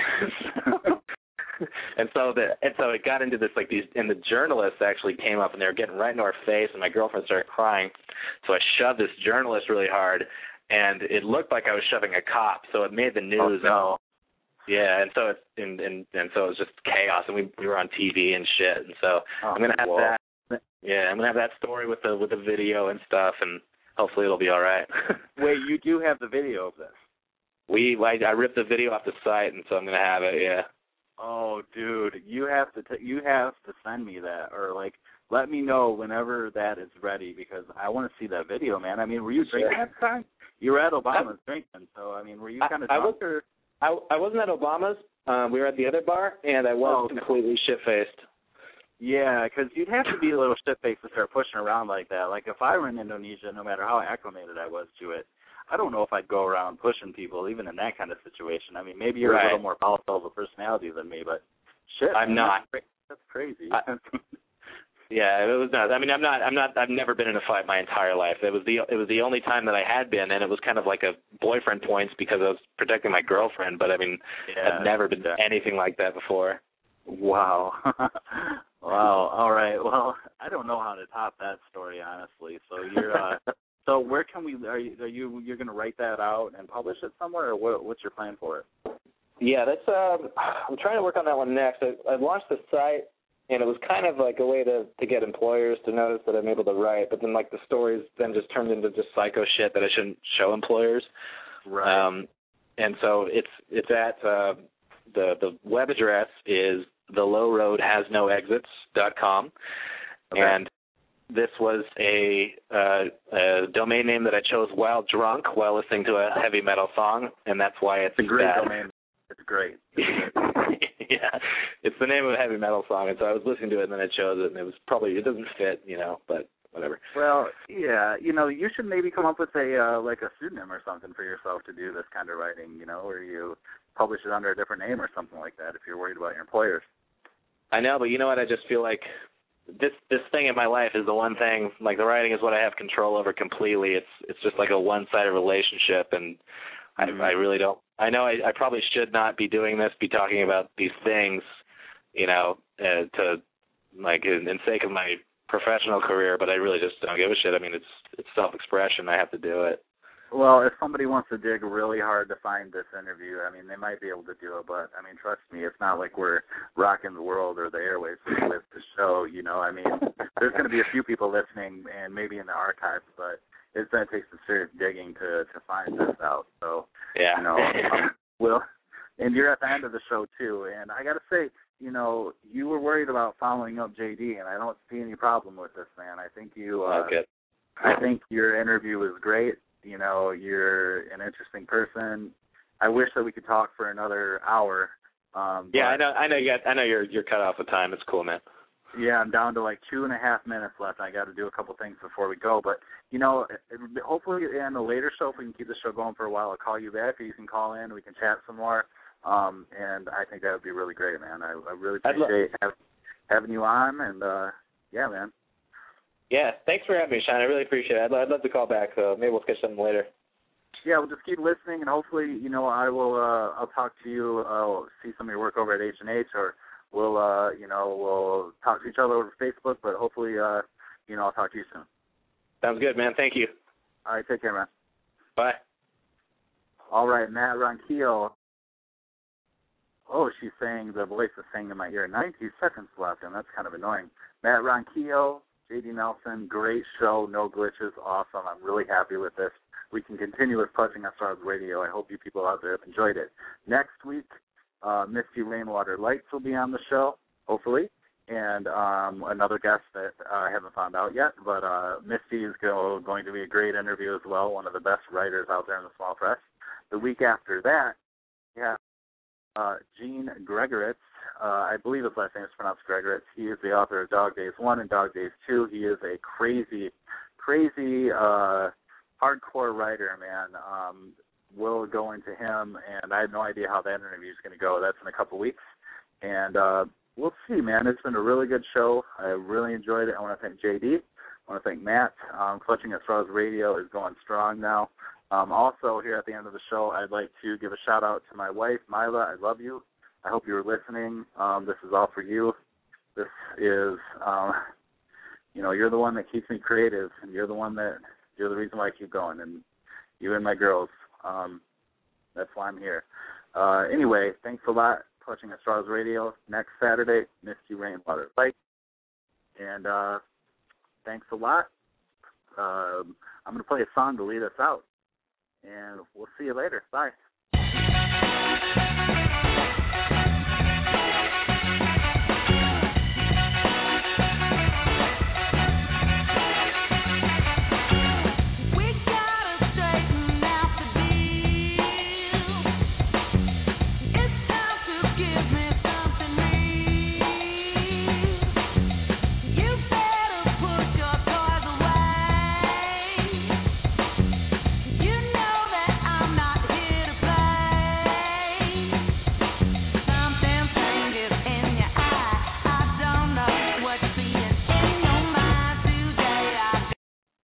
and so it got into this and the journalists actually came up, and they were getting right into our face, and my girlfriend started crying. So I shoved this journalist really hard, and it looked like I was shoving a cop. So it made the news. Oh, no. Yeah, and so so it was just chaos, and we were on TV and shit, and so I'm gonna have that. Yeah, I'm gonna have that story with the video and stuff, and hopefully it'll be all right. Wait, you do have the video of this? I ripped the video off the site, and so I'm gonna have it. Yeah. Oh, dude, you have to send me that, or like let me know whenever that is ready, because I want to see that video, man. I mean, were you drinking at the time? You were at Obama's drinking, so I mean, were you kind of drunk or? I wasn't at Obama's. We were at the other bar, and I was completely shit-faced. Yeah, because you'd have to be a little shit-faced to start pushing around like that. Like, if I were in Indonesia, no matter how acclimated I was to it, I don't know if I'd go around pushing people, even in that kind of situation. I mean, maybe you're a little more volatile of a personality than me, but shit. I'm not. That's crazy. Yeah, it was nuts. I mean, I've never been in a fight my entire life. It was the only time that I had been, and it was kind of like a boyfriend points because I was protecting my girlfriend, but I mean, I've never been anything like that before. Wow. Wow. All right. Well, I don't know how to top that story, honestly. So you're so where can we you're going to write that out and publish it somewhere, or what's your plan for it? Yeah, that's I'm trying to work on that one next. I launched the site, and it was kind of like a way to get employers to notice that I'm able to write, but then like the stories then just turned into just psycho shit that I shouldn't show employers. Right. And so it's at the web address is thelowroadhasnoexits.com. Okay. And this was a domain name that I chose while drunk, while listening to a heavy metal song, and that's why it's a great that. domain. It's great. Yeah, it's the name of a heavy metal song, and so I was listening to it, and then I chose it, and it doesn't fit, but whatever. Well, yeah, you should maybe come up with a like a pseudonym or something for yourself to do this kind of writing, where you publish it under a different name or something like that if you're worried about your employers. I know, but you know what? I just feel like this thing in my life is the one thing, like the writing is what I have control over completely. It's just like a one-sided relationship, and I really don't. I know I probably should not be doing this, be talking about these things, to like in sake of my professional career, but I really just don't give a shit. I mean, it's self-expression. I have to do it. Well, if somebody wants to dig really hard to find this interview, I mean, they might be able to do it, but, I mean, trust me, it's not like we're rocking the world or the airwaves with the show, I mean, there's going to be a few people listening and maybe in the archives, but it's going to take some serious digging to find this out. So, yeah. And you're at the end of the show, too, and I got to say, you were worried about following up JD, and I don't see any problem with this, man. I think I think your interview was great. You're an interesting person. I wish that we could talk for another hour. Yeah, I know you're cut off with time. It's cool, man. Yeah, I'm down to like 2.5 minutes left. I got to do a couple things before we go. But, hopefully in a later show, if we can keep the show going for a while, I'll call you back, or you can call in, we can chat some more. And I think that would be really great, man. I really appreciate having you on. And, yeah, man. Yeah, thanks for having me, Sean. I really appreciate it. I'd love to call back, so maybe we'll sketch something later. Yeah, we'll just keep listening, and hopefully, I will. I'll talk to you. I'll see some of your work over at H&H, or we'll talk to each other over Facebook. But hopefully, I'll talk to you soon. Sounds good, man. Thank you. All right, take care, man. Bye. All right, Matt Ronquillo. Oh, she's saying the voice is saying in my ear. 90 seconds left, and that's kind of annoying. Matt Ronquillo. J.D. Nelson, great show, no glitches, awesome. I'm really happy with this. We can continue with Clutching at Straws Radio. I hope you people out there have enjoyed it. Next week, Misty Rainwater Lights will be on the show, hopefully, and another guest that I haven't found out yet, but Misty is going to be a great interview as well, one of the best writers out there in the small press. The week after that, we have Gene Gregoritz. I believe his last name is pronounced Gregoritz. He is the author of Dog Days 1 and Dog Days 2. He is a crazy hardcore writer, man. We'll go into him, and I have no idea how that interview is going to go. That's in a couple weeks. And we'll see, man. It's been a really good show. I really enjoyed it. I want to thank JD. I want to thank Matt. Clutching at Straws Radio is going strong now. Also, here at the end of the show, I'd like to give a shout-out to my wife, Mila. I love you. I hope you're listening. This is all for you. This is, you're the one that keeps me creative, and you're the reason why I keep going, and you and my girls. That's why I'm here. Anyway, thanks a lot. Clutching at Straws Radio next Saturday, Misty Rainwater Light. And thanks a lot. I'm going to play a song to lead us out, and we'll see you later. Bye.